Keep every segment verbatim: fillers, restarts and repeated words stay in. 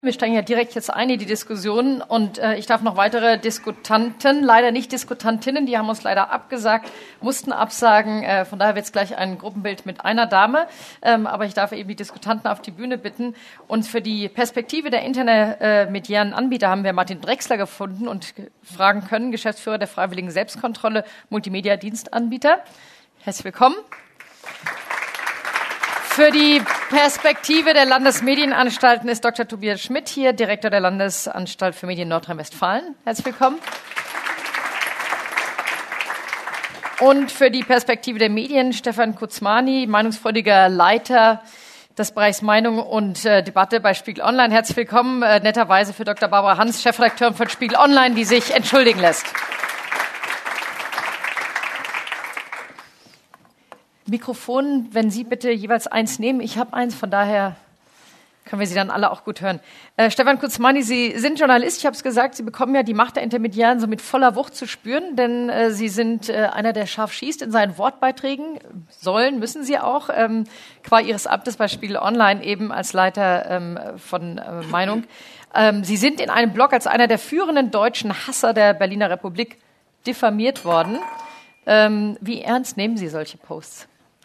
Wir steigen ja direkt jetzt ein in die Diskussion und äh, ich darf noch weitere Diskutanten, leider nicht Diskutantinnen, die haben uns leider abgesagt, mussten absagen. Äh, von daher wird es gleich ein Gruppenbild mit einer Dame. Ähm, aber ich darf eben die Diskutanten auf die Bühne bitten. Und für die Perspektive der intermediären Anbieter haben wir Martin Drechsler gefunden und fragen können, Geschäftsführer der Freiwilligen Selbstkontrolle, Multimedia-Dienstanbieter. Herzlich willkommen. Für die Perspektive der Landesmedienanstalten ist Doktor Tobias Schmidt hier, Direktor der Landesanstalt für Medien Nordrhein-Westfalen. Herzlich willkommen. Und für die Perspektive der Medien Stefan Kuzmani, meinungsfreudiger Leiter des Bereichs Meinung und äh, Debatte bei Spiegel Online. Herzlich willkommen, äh, netterweise für Doktor Barbara Hans, Chefredakteurin von Spiegel Online, die sich entschuldigen lässt. Mikrofon, wenn Sie bitte jeweils eins nehmen. Ich habe eins, von daher können wir Sie dann alle auch gut hören. Äh, Stefan Kuzmani, Sie sind Journalist. Ich habe es gesagt, Sie bekommen ja die Macht der Intermediären so mit voller Wucht zu spüren, denn äh, Sie sind äh, einer, der scharf schießt in seinen Wortbeiträgen. Sollen, müssen Sie auch, ähm, qua Ihres Amtes bei Spiegel Online eben als Leiter ähm, von äh, Meinung. Ähm, Sie sind in einem Blog als einer der führenden deutschen Hasser der Berliner Republik diffamiert worden. Ähm, wie ernst nehmen Sie solche Posts?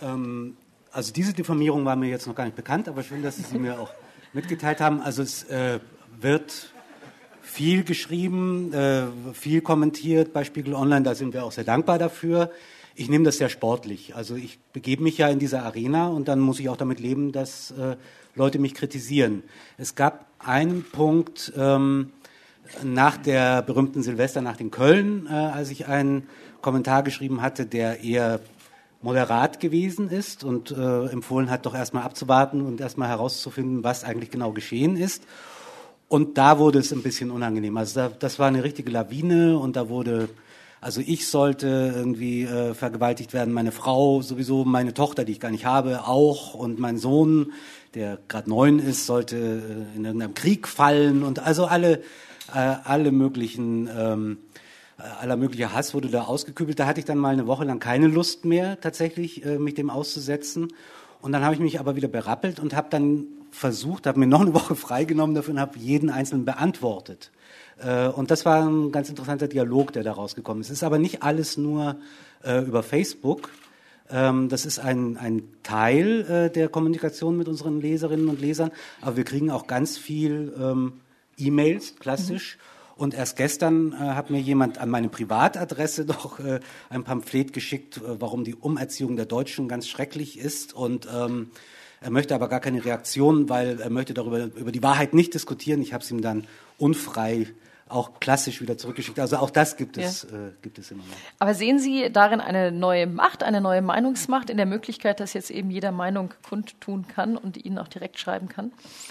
Also diese Diffamierung war mir jetzt noch gar nicht bekannt, aber schön, dass Sie sie mir auch mitgeteilt haben. Also es äh, wird viel geschrieben, äh, viel kommentiert bei Spiegel Online, da sind wir auch sehr dankbar dafür. Ich nehme das sehr sportlich. Also ich begebe mich ja in diese Arena und dann muss ich auch damit leben, dass äh, Leute mich kritisieren. Es gab einen Punkt ähm, nach der berühmten Silvesternacht in Köln, äh, als ich einen Kommentar geschrieben hatte, der eher moderat gewesen ist und äh, empfohlen hat, doch erstmal abzuwarten und erstmal herauszufinden, was eigentlich genau geschehen ist. Und da wurde es ein bisschen unangenehm. Also da, das war eine richtige Lawine und da wurde, also ich sollte irgendwie äh, vergewaltigt werden, meine Frau sowieso, meine Tochter, die ich gar nicht habe, auch, und mein Sohn, der gerade neun ist, sollte äh, in irgendeinem Krieg fallen und also alle, äh, alle möglichen ähm, aller möglicher Hass wurde da ausgekübelt. Da hatte ich dann mal eine Woche lang keine Lust mehr, tatsächlich äh, mich dem auszusetzen. Und dann habe ich mich aber wieder berappelt und habe dann versucht, habe mir noch eine Woche freigenommen dafür und habe jeden Einzelnen beantwortet. Äh, und das war ein ganz interessanter Dialog, der da rausgekommen ist. Es ist aber nicht alles nur äh, über Facebook. Ähm, das ist ein, ein Teil äh, der Kommunikation mit unseren Leserinnen und Lesern. Aber wir kriegen auch ganz viel ähm, E-Mails, klassisch. Mhm. Und erst gestern äh, hat mir jemand an meine Privatadresse doch äh, ein Pamphlet geschickt, äh, warum die Umerziehung der Deutschen ganz schrecklich ist. Und ähm, er möchte aber gar keine Reaktion, weil er möchte darüber über die Wahrheit nicht diskutieren. Ich habe es ihm dann unfrei auch klassisch wieder zurückgeschickt. Also auch das gibt es, ja. äh, gibt es immer noch. Aber sehen Sie darin eine neue Macht, eine neue Meinungsmacht in der Möglichkeit, dass jetzt eben jeder Meinung kundtun kann und Ihnen auch direkt schreiben kann?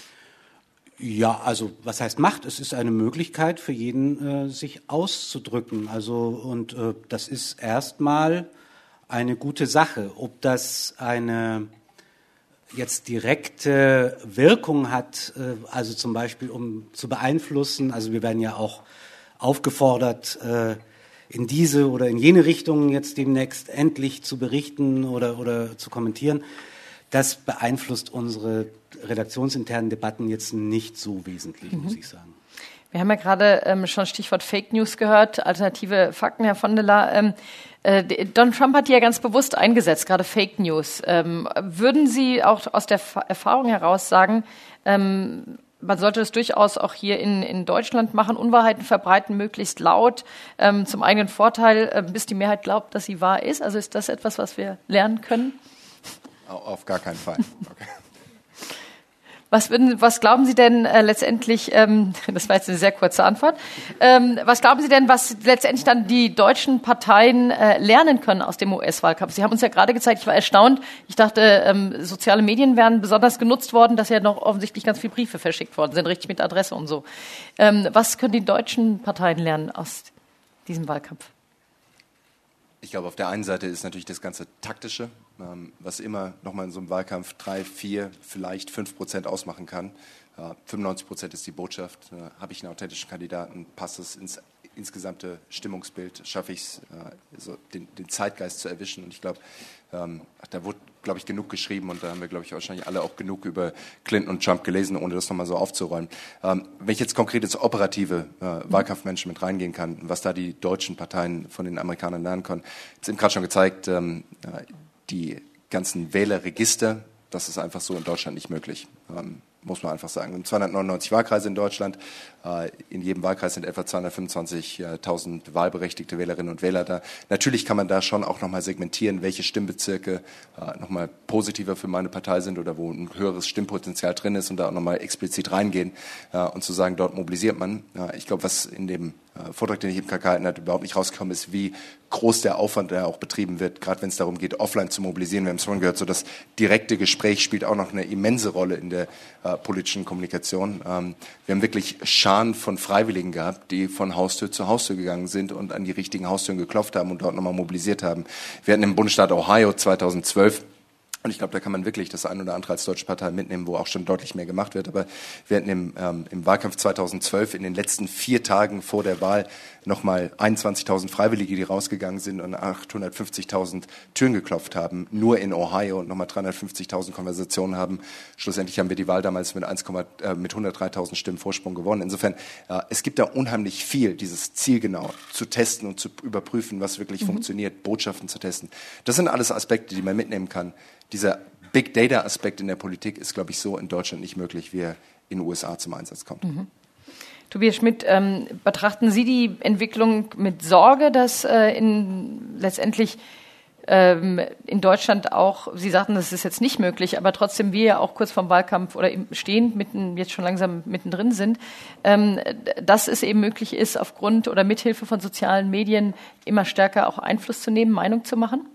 Ja, also was heißt Macht? Es ist eine Möglichkeit für jeden, äh, sich auszudrücken. Also und äh, das ist erstmal eine gute Sache. Ob das eine jetzt direkte Wirkung hat, äh, also zum Beispiel um zu beeinflussen. Also wir werden ja auch aufgefordert, äh, in diese oder in jene Richtung jetzt demnächst endlich zu berichten oder oder zu kommentieren. Das beeinflusst unsere redaktionsinternen Debatten jetzt nicht so wesentlich, mhm. muss ich sagen. Wir haben ja gerade ähm, schon Stichwort Fake News gehört, alternative Fakten, Herr von der La. Ähm, äh, Donald Trump hat die ja ganz bewusst eingesetzt, gerade Fake News. Ähm, würden Sie auch aus der F- Erfahrung heraus sagen, ähm, man sollte das durchaus auch hier in, in Deutschland machen, Unwahrheiten verbreiten, möglichst laut, ähm, zum eigenen Vorteil, äh, bis die Mehrheit glaubt, dass sie wahr ist? Also ist das etwas, was wir lernen können? Auf gar keinen Fall. Okay. Was, würden, was glauben Sie denn äh, letztendlich, ähm, das war jetzt eine sehr kurze Antwort, ähm, was glauben Sie denn, was letztendlich dann die deutschen Parteien äh, lernen können aus dem U S-Wahlkampf? Sie haben uns ja gerade gezeigt, ich war erstaunt, ich dachte, ähm, soziale Medien wären besonders genutzt worden, dass ja noch offensichtlich ganz viele Briefe verschickt worden sind, richtig mit Adresse und so. Ähm, was können die deutschen Parteien lernen aus diesem Wahlkampf? Ich glaube, auf der einen Seite ist natürlich das ganze Taktische, ähm, was immer nochmal in so einem Wahlkampf drei, vier, vielleicht fünf Prozent ausmachen kann. Äh, fünfundneunzig Prozent ist die Botschaft. Äh, habe ich einen authentischen Kandidaten, passt es ins insgesamte Stimmungsbild, schaffe ich es, äh, so den, den Zeitgeist zu erwischen. Und ich glaube, ähm, da wurde glaube ich, genug geschrieben und da haben wir, glaube ich, wahrscheinlich alle auch genug über Clinton und Trump gelesen, ohne das nochmal so aufzuräumen. Ähm, wenn ich jetzt konkret ins operative äh, Wahlkampfmanagement reingehen kann, was da die deutschen Parteien von den Amerikanern lernen können, jetzt eben gerade schon gezeigt, ähm, die ganzen Wählerregister, das ist einfach so in Deutschland nicht möglich. Ähm, muss man einfach sagen. Wir haben zweihundertneunundneunzig Wahlkreise in Deutschland. In jedem Wahlkreis sind etwa zweihundertfünfundzwanzigtausend wahlberechtigte Wählerinnen und Wähler da. Natürlich kann man da schon auch nochmal segmentieren, welche Stimmbezirke nochmal positiver für meine Partei sind oder wo ein höheres Stimmpotenzial drin ist und da auch nochmal explizit reingehen und zu sagen, dort mobilisiert man. Ich glaube, was in dem Vortrag, den ich eben gehalten habe, überhaupt nicht rausgekommen ist, wie groß der Aufwand, der auch betrieben wird, gerade wenn es darum geht, offline zu mobilisieren. Wir haben es vorhin gehört, so das direkte Gespräch spielt auch noch eine immense Rolle in der äh, politischen Kommunikation. Ähm, wir haben wirklich Scharen von Freiwilligen gehabt, die von Haustür zu Haustür gegangen sind und an die richtigen Haustüren geklopft haben und dort nochmal mobilisiert haben. Wir hatten im Bundesstaat Ohio zweitausendzwölf, und ich glaube, da kann man wirklich das ein oder andere als deutsche Partei mitnehmen, wo auch schon deutlich mehr gemacht wird. Aber wir hatten im, ähm, im Wahlkampf zweitausendzwölf in den letzten vier Tagen vor der Wahl nochmal einundzwanzigtausend Freiwillige, die rausgegangen sind und achthundertfünfzigtausend Türen geklopft haben, nur in Ohio, und nochmal dreihundertfünfzigtausend Konversationen haben. Schlussendlich haben wir die Wahl damals mit, eins, äh, mit hundertdreitausend Stimmen Vorsprung gewonnen. Insofern, äh, es gibt da unheimlich viel, dieses zielgenau zu testen und zu überprüfen, was wirklich mhm. funktioniert, Botschaften zu testen. Das sind alles Aspekte, die man mitnehmen kann. Dieser Big-Data-Aspekt in der Politik ist, glaube ich, so in Deutschland nicht möglich, wie er in den U S A zum Einsatz kommt. Mhm. Tobias Schmidt, ähm, betrachten Sie die Entwicklung mit Sorge, dass äh, in, letztendlich ähm, in Deutschland auch, Sie sagten, das ist jetzt nicht möglich, aber trotzdem wir ja auch kurz vorm Wahlkampf oder im stehend mitten, jetzt schon langsam mittendrin sind, ähm, dass es eben möglich ist, aufgrund oder mithilfe von sozialen Medien immer stärker auch Einfluss zu nehmen, Meinung zu machen?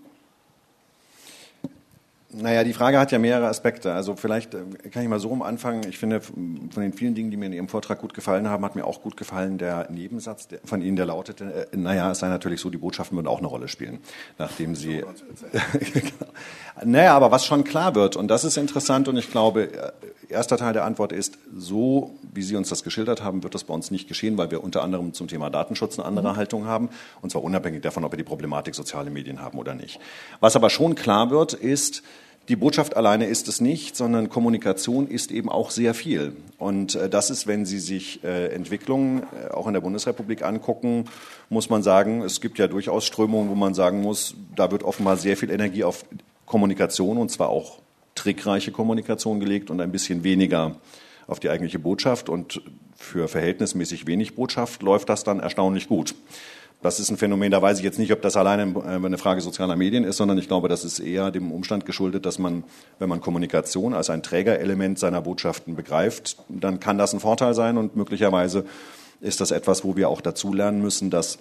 Naja, die Frage hat ja mehrere Aspekte. Also vielleicht kann ich mal so rum anfangen. Ich finde, von den vielen Dingen, die mir in Ihrem Vortrag gut gefallen haben, hat mir auch gut gefallen der Nebensatz von Ihnen, der lautete, äh, naja, es sei natürlich so, die Botschaften würden auch eine Rolle spielen, nachdem Sie... Naja, aber was schon klar wird, und das ist interessant, und ich glaube, erster Teil der Antwort ist, so wie Sie uns das geschildert haben, wird das bei uns nicht geschehen, weil wir unter anderem zum Thema Datenschutz eine andere mhm. Haltung haben, und zwar unabhängig davon, ob wir die Problematik soziale Medien haben oder nicht. Was aber schon klar wird, ist, die Botschaft alleine ist es nicht, sondern Kommunikation ist eben auch sehr viel. Und äh, das ist, wenn Sie sich äh, Entwicklungen äh, auch in der Bundesrepublik angucken, muss man sagen, es gibt ja durchaus Strömungen, wo man sagen muss, da wird offenbar sehr viel Energie auf Kommunikation, und zwar auch trickreiche Kommunikation gelegt und ein bisschen weniger auf die eigentliche Botschaft. Und für verhältnismäßig wenig Botschaft läuft das dann erstaunlich gut. Das ist ein Phänomen, da weiß ich jetzt nicht, ob das alleine eine Frage sozialer Medien ist, sondern ich glaube, das ist eher dem Umstand geschuldet, dass man, wenn man Kommunikation als ein Trägerelement seiner Botschaften begreift, dann kann das ein Vorteil sein, und möglicherweise ist das etwas, wo wir auch dazulernen müssen, dass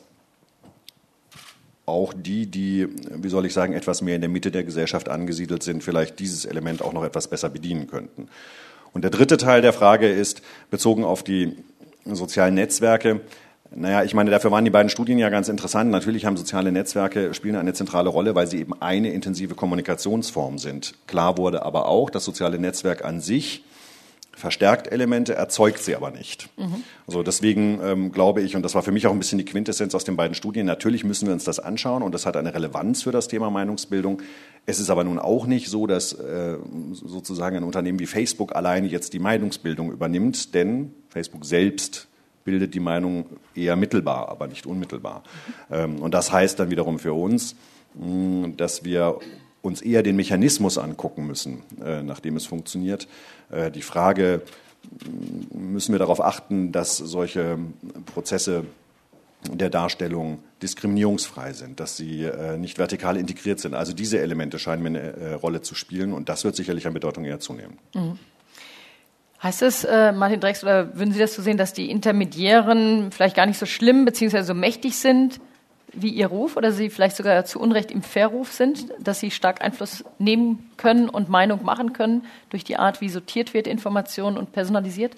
auch die, die, wie soll ich sagen, etwas mehr in der Mitte der Gesellschaft angesiedelt sind, vielleicht dieses Element auch noch etwas besser bedienen könnten. Und der dritte Teil der Frage ist, bezogen auf die sozialen Netzwerke, naja, ich meine, dafür waren die beiden Studien ja ganz interessant. Natürlich haben soziale Netzwerke, spielen eine zentrale Rolle, weil sie eben eine intensive Kommunikationsform sind. Klar wurde aber auch, das soziale Netzwerk an sich verstärkt Elemente, erzeugt sie aber nicht. Mhm. Also deswegen ähm, glaube ich, und das war für mich auch ein bisschen die Quintessenz aus den beiden Studien, natürlich müssen wir uns das anschauen, und das hat eine Relevanz für das Thema Meinungsbildung. Es ist aber nun auch nicht so, dass äh, sozusagen ein Unternehmen wie Facebook alleine jetzt die Meinungsbildung übernimmt, denn Facebook selbst bildet die Meinung eher mittelbar, aber nicht unmittelbar. Mhm. Und das heißt dann wiederum für uns, dass wir uns eher den Mechanismus angucken müssen, nachdem es funktioniert. Die Frage, müssen wir darauf achten, dass solche Prozesse der Darstellung diskriminierungsfrei sind, dass sie nicht vertikal integriert sind. Also diese Elemente scheinen mir eine Rolle zu spielen, und das wird sicherlich an Bedeutung eher zunehmen. Mhm. Heißt es, äh, Martin Drex, oder würden Sie das so sehen, dass die Intermediären vielleicht gar nicht so schlimm bzw. so mächtig sind wie ihr Ruf, oder sie vielleicht sogar zu Unrecht im Verruf sind, dass sie stark Einfluss nehmen können und Meinung machen können durch die Art, wie sortiert wird Information und personalisiert?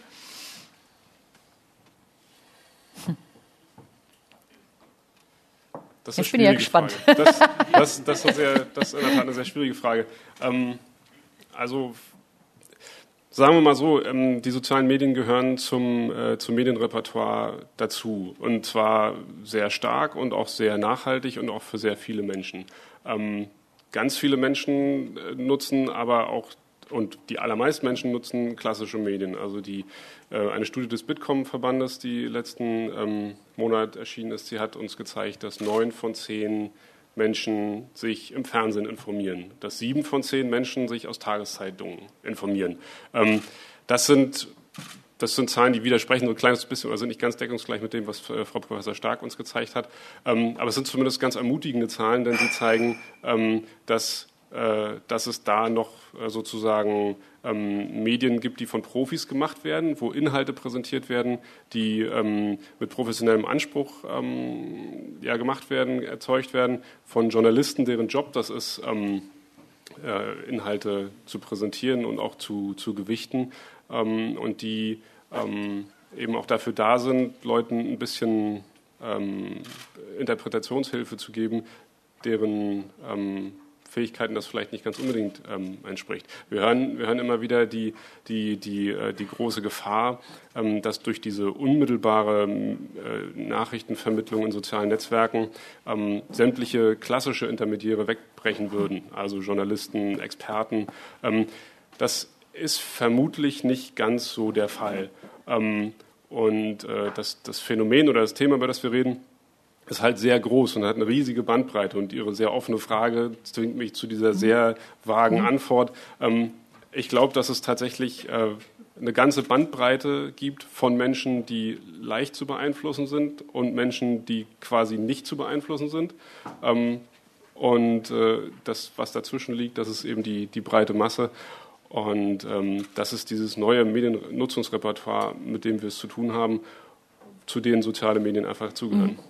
Hm. Das ist ich bin ja gespannt. Das, das, das, ist sehr, das ist in der Tat eine sehr schwierige Frage. Ähm, also Sagen wir mal so, ähm, die sozialen Medien gehören zum, äh, zum Medienrepertoire dazu, und zwar sehr stark und auch sehr nachhaltig und auch für sehr viele Menschen. Ähm, ganz viele Menschen nutzen, aber auch und die allermeisten Menschen nutzen klassische Medien. Also die, äh, eine Studie des Bitkom-Verbandes, die letzten ähm, Monat erschienen ist, sie hat uns gezeigt, dass neun von zehn Menschen sich im Fernsehen informieren, dass sieben von zehn Menschen sich aus Tageszeitungen informieren. Ähm, das sind Das sind Zahlen, die widersprechen so ein kleines bisschen, also nicht ganz deckungsgleich mit dem, was Frau Professor Stark uns gezeigt hat. Ähm, aber es sind zumindest ganz ermutigende Zahlen, denn sie zeigen, ähm, dass, äh, dass es da noch äh, sozusagen ähm, Medien gibt, die von Profis gemacht werden, wo Inhalte präsentiert werden, die ähm, mit professionellem Anspruch ähm, ja, gemacht werden, erzeugt werden, von Journalisten, deren Job das ist, ähm, äh, Inhalte zu präsentieren und auch zu, zu gewichten. Ähm, und die ähm, eben auch dafür da sind, Leuten ein bisschen ähm, Interpretationshilfe zu geben, deren ähm, Fähigkeiten das vielleicht nicht ganz unbedingt ähm, entspricht. Wir hören, wir hören immer wieder die, die, die, äh, die große Gefahr, ähm, dass durch diese unmittelbare äh, Nachrichtenvermittlung in sozialen Netzwerken ähm, sämtliche klassische Intermediäre wegbrechen würden, also Journalisten, Experten. Ähm, das ist vermutlich nicht ganz so der Fall. Ähm, und äh, das, das Phänomen oder das Thema, über das wir reden, ist halt sehr groß und hat eine riesige Bandbreite. Und Ihre sehr offene Frage zwingt mich zu dieser sehr vagen Antwort. Ähm, ich glaube, dass es tatsächlich äh, eine ganze Bandbreite gibt von Menschen, die leicht zu beeinflussen sind und Menschen, die quasi nicht zu beeinflussen sind. Ähm, und äh, das, was dazwischen liegt, das ist eben die, die breite Masse. Und ähm, das ist dieses neue Mediennutzungsrepertoire, mit dem wir es zu tun haben, zu denen soziale Medien einfach zugehören. Mhm.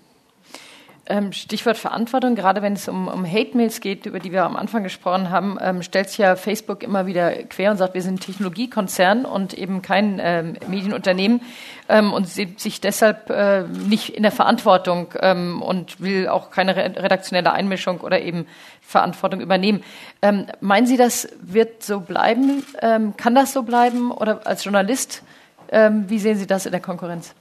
Ähm, Stichwort Verantwortung, gerade wenn es um, um Hate-Mails geht, über die wir am Anfang gesprochen haben, ähm, stellt sich ja Facebook immer wieder quer und sagt, wir sind ein Technologiekonzern und eben kein ähm, Medienunternehmen ähm, und sieht sich deshalb äh, nicht in der Verantwortung ähm, und will auch keine redaktionelle Einmischung oder eben Verantwortung übernehmen. Ähm, meinen Sie, das wird so bleiben? Ähm, kann das so bleiben? Oder als Journalist, ähm, wie sehen Sie das in der Konkurrenz?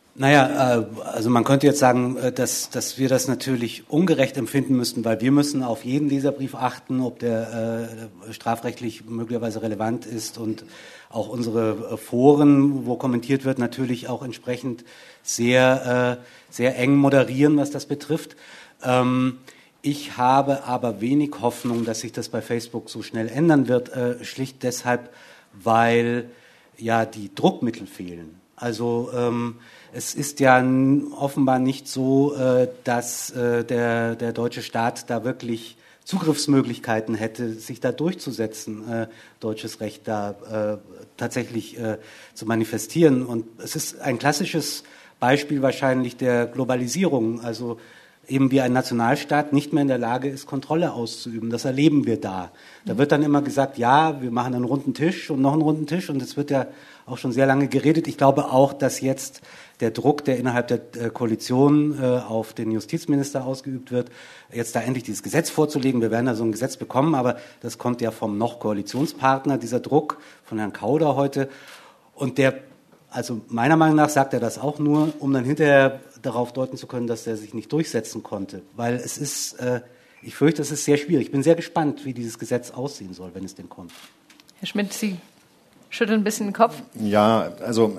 Naja, also man könnte jetzt sagen, dass, dass wir das natürlich ungerecht empfinden müssten, weil wir müssen auf jeden Leserbrief achten, ob der äh, strafrechtlich möglicherweise relevant ist und auch unsere Foren, wo kommentiert wird, natürlich auch entsprechend sehr, äh, sehr eng moderieren, was das betrifft. Ähm, ich habe aber wenig Hoffnung, dass sich das bei Facebook so schnell ändern wird, äh, schlicht deshalb, weil ja die Druckmittel fehlen. Also ähm, es ist ja offenbar nicht so, äh, dass äh, der, der deutsche Staat da wirklich Zugriffsmöglichkeiten hätte, sich da durchzusetzen, äh, deutsches Recht da äh, tatsächlich äh, zu manifestieren. Und es ist ein klassisches Beispiel wahrscheinlich der Globalisierung, also eben wie ein Nationalstaat nicht mehr in der Lage ist, Kontrolle auszuüben. Das erleben wir da. Da wird dann immer gesagt, ja, wir machen einen runden Tisch und noch einen runden Tisch und es wird ja auch schon sehr lange geredet. Ich glaube auch, dass jetzt der Druck, der innerhalb der Koalition äh, auf den Justizminister ausgeübt wird, jetzt da endlich dieses Gesetz vorzulegen. Wir werden da so ein Gesetz bekommen, aber das kommt ja vom noch Koalitionspartner, dieser Druck von Herrn Kauder heute. Und der, also meiner Meinung nach sagt er das auch nur, um dann hinterher darauf deuten zu können, dass er sich nicht durchsetzen konnte. Weil es ist, äh, ich fürchte, es ist sehr schwierig. Ich bin sehr gespannt, wie dieses Gesetz aussehen soll, wenn es denn kommt. Herr Schmidt, Sie schütteln ein bisschen den Kopf. Ja, also...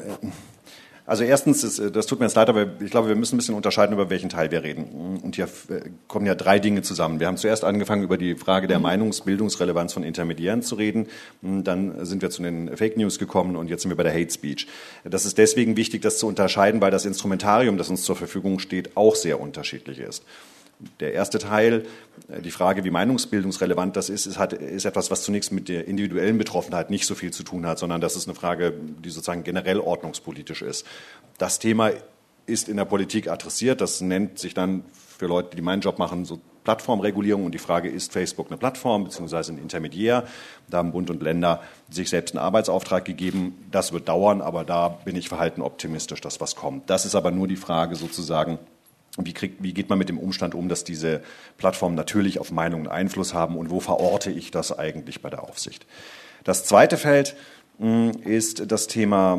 Also erstens, ist, das tut mir jetzt leid, aber ich glaube, wir müssen ein bisschen unterscheiden, über welchen Teil wir reden. Und hier kommen ja drei Dinge zusammen. Wir haben zuerst angefangen, über die Frage der Meinungsbildungsrelevanz von Intermediären zu reden. Dann sind wir zu den Fake News gekommen und jetzt sind wir bei der Hate Speech. Das ist deswegen wichtig, das zu unterscheiden, weil das Instrumentarium, das uns zur Verfügung steht, auch sehr unterschiedlich ist. Der erste Teil, die Frage, wie meinungsbildungsrelevant das ist, ist, hat, ist etwas, was zunächst mit der individuellen Betroffenheit nicht so viel zu tun hat, sondern das ist eine Frage, die sozusagen generell ordnungspolitisch ist. Das Thema ist in der Politik adressiert. Das nennt sich dann für Leute, die meinen Job machen, so Plattformregulierung. Und die Frage, ist Facebook eine Plattform bzw. ein Intermediär? Da haben Bund und Länder sich selbst einen Arbeitsauftrag gegeben. Das wird dauern, aber da bin ich verhalten optimistisch, dass was kommt. Das ist aber nur die Frage sozusagen, Wie, kriegt, wie geht man mit dem Umstand um, dass diese Plattformen natürlich auf Meinungen Einfluss haben und wo verorte ich das eigentlich bei der Aufsicht? Das zweite Feld mh, ist das Thema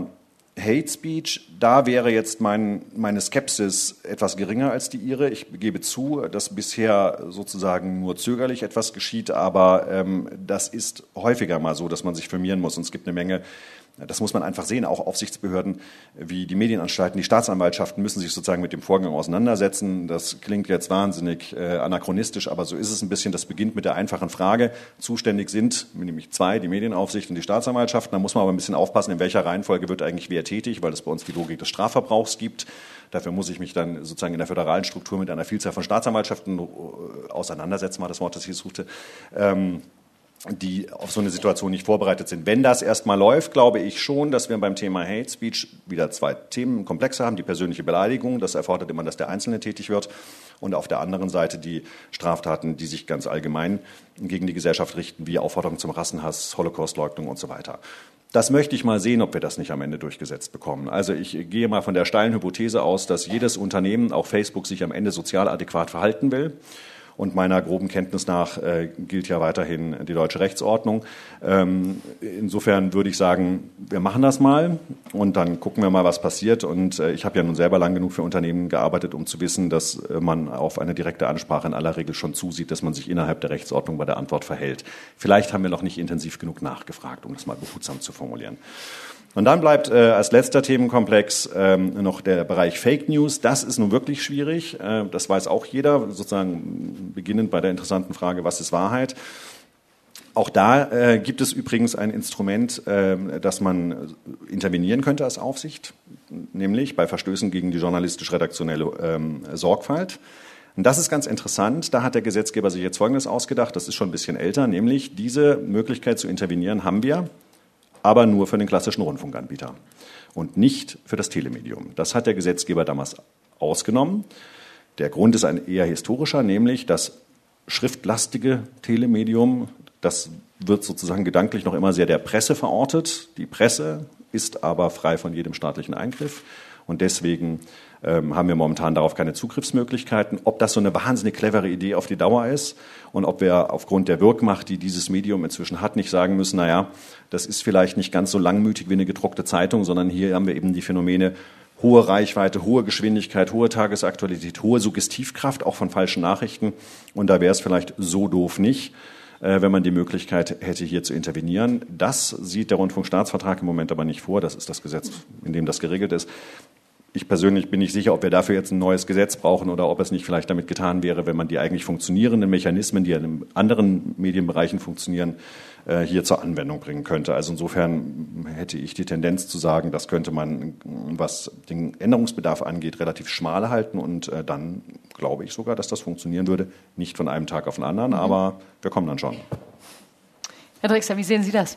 Hate Speech, da wäre jetzt mein, meine Skepsis etwas geringer als die Ihre. Ich gebe zu, dass bisher sozusagen nur zögerlich etwas geschieht, aber ähm, das ist häufiger mal so, dass man sich firmieren muss. Und es gibt eine Menge, das muss man einfach sehen, auch Aufsichtsbehörden wie die Medienanstalten, die Staatsanwaltschaften müssen sich sozusagen mit dem Vorgang auseinandersetzen. Das klingt jetzt wahnsinnig äh, anachronistisch, aber so ist es ein bisschen. Das beginnt mit der einfachen Frage. Zuständig sind nämlich zwei, die Medienaufsicht und die Staatsanwaltschaften. Da muss man aber ein bisschen aufpassen, in welcher Reihenfolge wird eigentlich wer tätig, weil es bei uns die Logik des Strafverbrauchs gibt. Dafür muss ich mich dann sozusagen in der föderalen Struktur mit einer Vielzahl von Staatsanwaltschaften auseinandersetzen, war das Wort, das ich suchte. Ähm, die auf so eine Situation nicht vorbereitet sind. Wenn das erstmal läuft, glaube ich schon, dass wir beim Thema Hate Speech wieder zwei Themenkomplexe haben. Die persönliche Beleidigung, das erfordert immer, dass der Einzelne tätig wird. Und auf der anderen Seite die Straftaten, die sich ganz allgemein gegen die Gesellschaft richten, wie Aufforderung zum Rassenhass, Holocaustleugnung und so weiter. Das möchte ich mal sehen, ob wir das nicht am Ende durchgesetzt bekommen. Also ich gehe mal von der steilen Hypothese aus, dass jedes Unternehmen, auch Facebook, sich am Ende sozial adäquat verhalten will. Und meiner groben Kenntnis nach äh, gilt ja weiterhin die deutsche Rechtsordnung. Ähm, insofern würde ich sagen, wir machen das mal und dann gucken wir mal, was passiert. Und äh, ich habe ja nun selber lang genug für Unternehmen gearbeitet, um zu wissen, dass äh, man auf eine direkte Ansprache in aller Regel schon zusieht, dass man sich innerhalb der Rechtsordnung bei der Antwort verhält. Vielleicht haben wir noch nicht intensiv genug nachgefragt, um das mal behutsam zu formulieren. Und dann bleibt äh, als letzter Themenkomplex ähm, noch der Bereich Fake News. Das ist nun wirklich schwierig. Äh, das weiß auch jeder, sozusagen beginnend bei der interessanten Frage, was ist Wahrheit? Auch da äh, gibt es übrigens ein Instrument, äh, das man intervenieren könnte als Aufsicht, nämlich bei Verstößen gegen die journalistisch-redaktionelle ähm, Sorgfalt. Und das ist ganz interessant. Da hat der Gesetzgeber sich jetzt Folgendes ausgedacht. Das ist schon ein bisschen älter, nämlich diese Möglichkeit zu intervenieren haben wir, aber nur für den klassischen Rundfunkanbieter und nicht für das Telemedium. Das hat der Gesetzgeber damals ausgenommen. Der Grund ist ein eher historischer, nämlich das schriftlastige Telemedium, das wird sozusagen gedanklich noch immer sehr der Presse verortet. Die Presse ist aber frei von jedem staatlichen Eingriff und deswegen ähm, haben wir momentan darauf keine Zugriffsmöglichkeiten. Ob das so eine wahnsinnig clevere Idee auf die Dauer ist und ob wir aufgrund der Wirkmacht, die dieses Medium inzwischen hat, nicht sagen müssen, naja, das ist vielleicht nicht ganz so langmütig wie eine gedruckte Zeitung, sondern hier haben wir eben die Phänomene hohe Reichweite, hohe Geschwindigkeit, hohe Tagesaktualität, hohe Suggestivkraft, auch von falschen Nachrichten. Und da wäre es vielleicht so doof nicht, wenn man die Möglichkeit hätte, hier zu intervenieren. Das sieht der Rundfunkstaatsvertrag im Moment aber nicht vor. Das ist das Gesetz, in dem das geregelt ist. Ich persönlich bin nicht sicher, ob wir dafür jetzt ein neues Gesetz brauchen oder ob es nicht vielleicht damit getan wäre, wenn man die eigentlich funktionierenden Mechanismen, die ja in anderen Medienbereichen funktionieren, hier zur Anwendung bringen könnte. Also insofern hätte ich die Tendenz zu sagen, das könnte man, was den Änderungsbedarf angeht, relativ schmal halten und dann glaube ich sogar, dass das funktionieren würde. Nicht von einem Tag auf den anderen, mhm. aber wir kommen dann schon. Herr Drexler, wie sehen Sie das?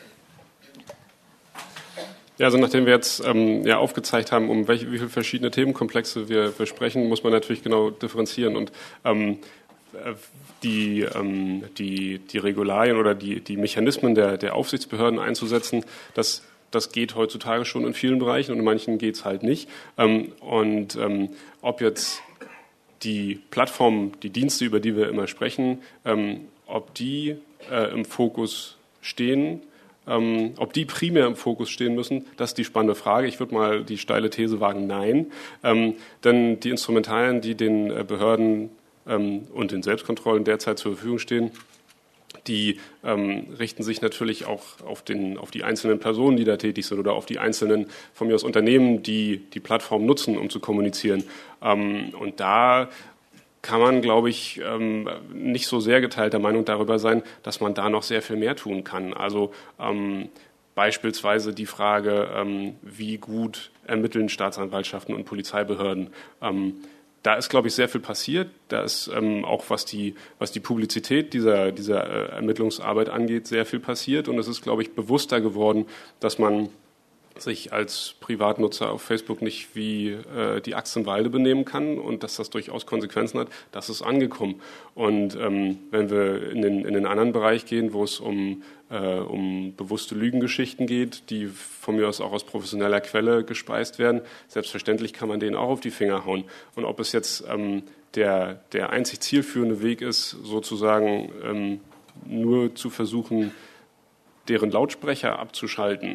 Ja, also nachdem wir jetzt ähm, ja, aufgezeigt haben, um welche, wie viele verschiedene Themenkomplexe wir besprechen, muss man natürlich genau differenzieren. Und ähm, die, ähm, die, die Regularien oder die, die Mechanismen der, der Aufsichtsbehörden einzusetzen, das, das geht heutzutage schon in vielen Bereichen und in manchen geht es halt nicht. Ähm, und ähm, ob jetzt die Plattformen, die Dienste, über die wir immer sprechen, ähm, ob die äh, im Fokus stehen, Ähm, ob die primär im Fokus stehen müssen, das ist die spannende Frage. Ich würde mal die steile These wagen, nein. Ähm, denn die Instrumentarien, die den äh, Behörden ähm, und den Selbstkontrollen derzeit zur Verfügung stehen, die ähm, richten sich natürlich auch auf, den, auf die einzelnen Personen, die da tätig sind oder auf die einzelnen von mir aus Unternehmen, die die Plattform nutzen, um zu kommunizieren. Ähm, und da kann man, glaube ich, nicht so sehr geteilter Meinung darüber sein, dass man da noch sehr viel mehr tun kann. Also ähm, beispielsweise die Frage, ähm, wie gut ermitteln Staatsanwaltschaften und Polizeibehörden. Ähm, da ist, glaube ich, sehr viel passiert. Da ist ähm, auch, was die, was die Publizität dieser, dieser äh, Ermittlungsarbeit angeht, sehr viel passiert. Und es ist, glaube ich, bewusster geworden, dass man sich als Privatnutzer auf Facebook nicht wie äh, die Axt im Walde benehmen kann und dass das durchaus Konsequenzen hat, das ist angekommen. Und ähm, wenn wir in den, in den anderen Bereich gehen, wo es um, äh, um bewusste Lügengeschichten geht, die von mir aus auch aus professioneller Quelle gespeist werden, selbstverständlich kann man denen auch auf die Finger hauen. Und ob es jetzt ähm, der, der einzig zielführende Weg ist, sozusagen ähm, nur zu versuchen, deren Lautsprecher abzuschalten,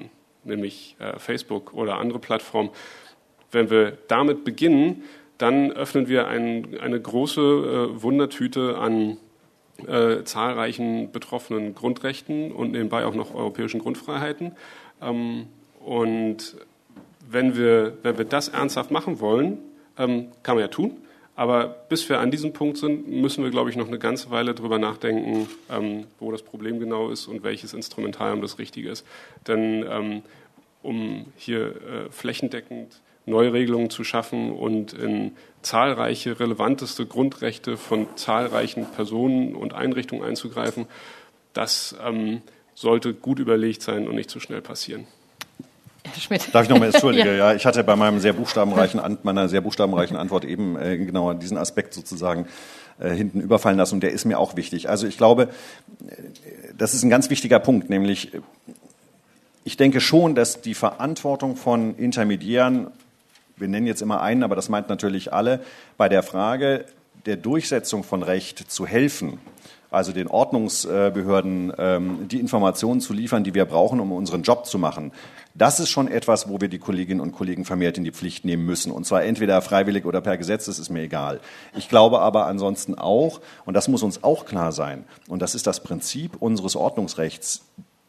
nämlich äh, Facebook oder andere Plattformen. Wenn wir damit beginnen, dann öffnen wir ein, eine große äh, Wundertüte an äh, zahlreichen betroffenen Grundrechten und nebenbei auch noch europäischen Grundfreiheiten. Ähm, und wenn wir, wenn wir das ernsthaft machen wollen, ähm, kann man ja tun. Aber bis wir an diesem Punkt sind, müssen wir, glaube ich, noch eine ganze Weile drüber nachdenken, ähm, wo das Problem genau ist und welches Instrumentarium das Richtige ist. Denn ähm, um hier äh, flächendeckend neue Regelungen zu schaffen und in zahlreiche relevanteste Grundrechte von zahlreichen Personen und Einrichtungen einzugreifen, das ähm, sollte gut überlegt sein und nicht zu schnell passieren. Herr Schmidt. Darf ich noch mal entschuldigen? ja. ja, ich hatte bei meinem sehr buchstabenreichen, meiner sehr buchstabenreichen Antwort eben äh, genau diesen Aspekt sozusagen äh, hinten überfallen lassen, und der ist mir auch wichtig. Also ich glaube, das ist ein ganz wichtiger Punkt, nämlich ich denke schon, dass die Verantwortung von Intermediären, wir nennen jetzt immer einen, aber das meint natürlich alle, bei der Frage der Durchsetzung von Recht zu helfen, also den Ordnungsbehörden ähm, die Informationen zu liefern, die wir brauchen, um unseren Job zu machen. Das ist schon etwas, wo wir die Kolleginnen und Kollegen vermehrt in die Pflicht nehmen müssen. Und zwar entweder freiwillig oder per Gesetz, das ist mir egal. Ich glaube aber ansonsten auch, und das muss uns auch klar sein, und das ist das Prinzip unseres Ordnungsrechts,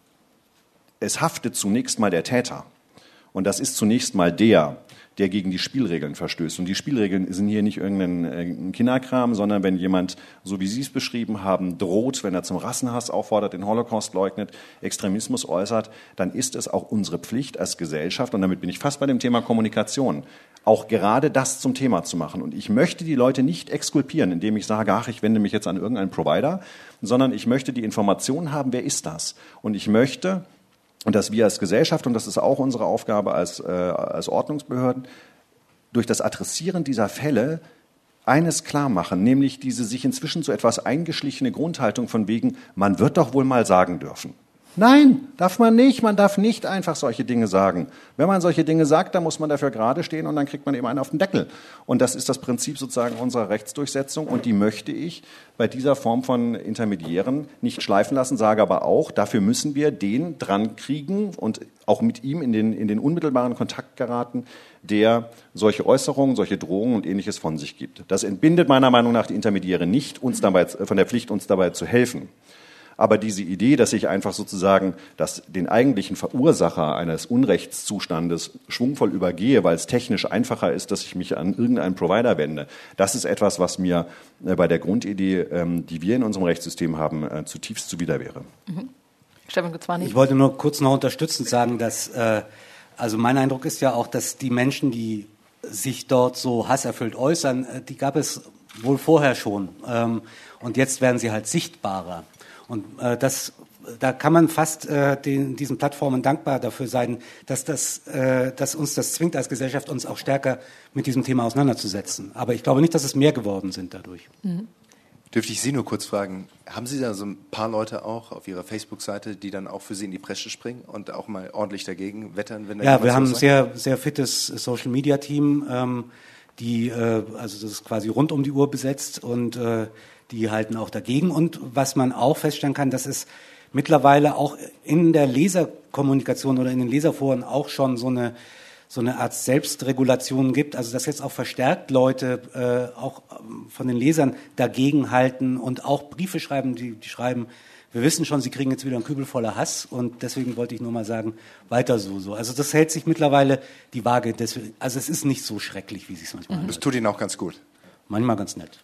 es haftet zunächst mal der Täter. Und das ist zunächst mal der, der gegen die Spielregeln verstößt. Und die Spielregeln sind hier nicht irgendein Kinderkram, sondern wenn jemand, so wie Sie es beschrieben haben, droht, wenn er zum Rassenhass auffordert, den Holocaust leugnet, Extremismus äußert, dann ist es auch unsere Pflicht als Gesellschaft, und damit bin ich fast bei dem Thema Kommunikation, auch gerade das zum Thema zu machen. Und ich möchte die Leute nicht exkulpieren, indem ich sage, ach, ich wende mich jetzt an irgendeinen Provider, sondern ich möchte die Information haben, wer ist das? Und ich möchte, und dass wir als Gesellschaft, und das ist auch unsere Aufgabe als, äh, als Ordnungsbehörden, durch das Adressieren dieser Fälle eines klar machen, nämlich diese sich inzwischen so etwas eingeschlichene Grundhaltung von wegen, man wird doch wohl mal sagen dürfen. Nein, darf man nicht. Man darf nicht einfach solche Dinge sagen. Wenn man solche Dinge sagt, dann muss man dafür gerade stehen, und dann kriegt man eben einen auf den Deckel. Und das ist das Prinzip sozusagen unserer Rechtsdurchsetzung, und die möchte ich bei dieser Form von Intermediären nicht schleifen lassen, sage aber auch, dafür müssen wir den dran kriegen und auch mit ihm in den, in den unmittelbaren Kontakt geraten, der solche Äußerungen, solche Drohungen und Ähnliches von sich gibt. Das entbindet meiner Meinung nach die Intermediäre nicht uns dabei, von der Pflicht, uns dabei zu helfen. Aber diese Idee, dass ich einfach sozusagen das, den eigentlichen Verursacher eines Unrechtszustandes schwungvoll übergehe, weil es technisch einfacher ist, dass ich mich an irgendeinen Provider wende, das ist etwas, was mir bei der Grundidee, die wir in unserem Rechtssystem haben, zutiefst zuwider wäre. Mhm. Stefan Guzmany. Ich wollte nur kurz noch unterstützend sagen, dass, äh, also mein Eindruck ist ja auch, dass die Menschen, die sich dort so hasserfüllt äußern, die gab es wohl vorher schon. Ähm, und jetzt werden sie halt sichtbarer. Und äh, das, da kann man fast äh, den, diesen Plattformen dankbar dafür sein, dass, das, äh, dass uns das zwingt als Gesellschaft, uns auch stärker mit diesem Thema auseinanderzusetzen. Aber ich glaube nicht, dass es mehr geworden sind dadurch. Mhm. Dürfte ich Sie nur kurz fragen, haben Sie da so ein paar Leute auch auf Ihrer Facebook-Seite, die dann auch für Sie in die Presse springen und auch mal ordentlich dagegen wettern? Wenn da ja, wir haben ein sagt? sehr, sehr fittes Social-Media-Team, ähm, die, äh, also das ist quasi rund um die Uhr besetzt, und äh, die halten auch dagegen. Und was man auch feststellen kann, dass es mittlerweile auch in der Leserkommunikation oder in den Leserforen auch schon so eine, so eine Art Selbstregulation gibt. Also dass jetzt auch verstärkt Leute äh, auch von den Lesern dagegen halten und auch Briefe schreiben, die, die schreiben, wir wissen schon, Sie kriegen jetzt wieder einen Kübel voller Hass, und deswegen wollte ich nur mal sagen, weiter so, so. Also das hält sich mittlerweile die Waage. Deswegen, also es ist nicht so schrecklich, wie es sich manchmal anhört. Das tut Ihnen auch ganz gut. Manchmal ganz nett.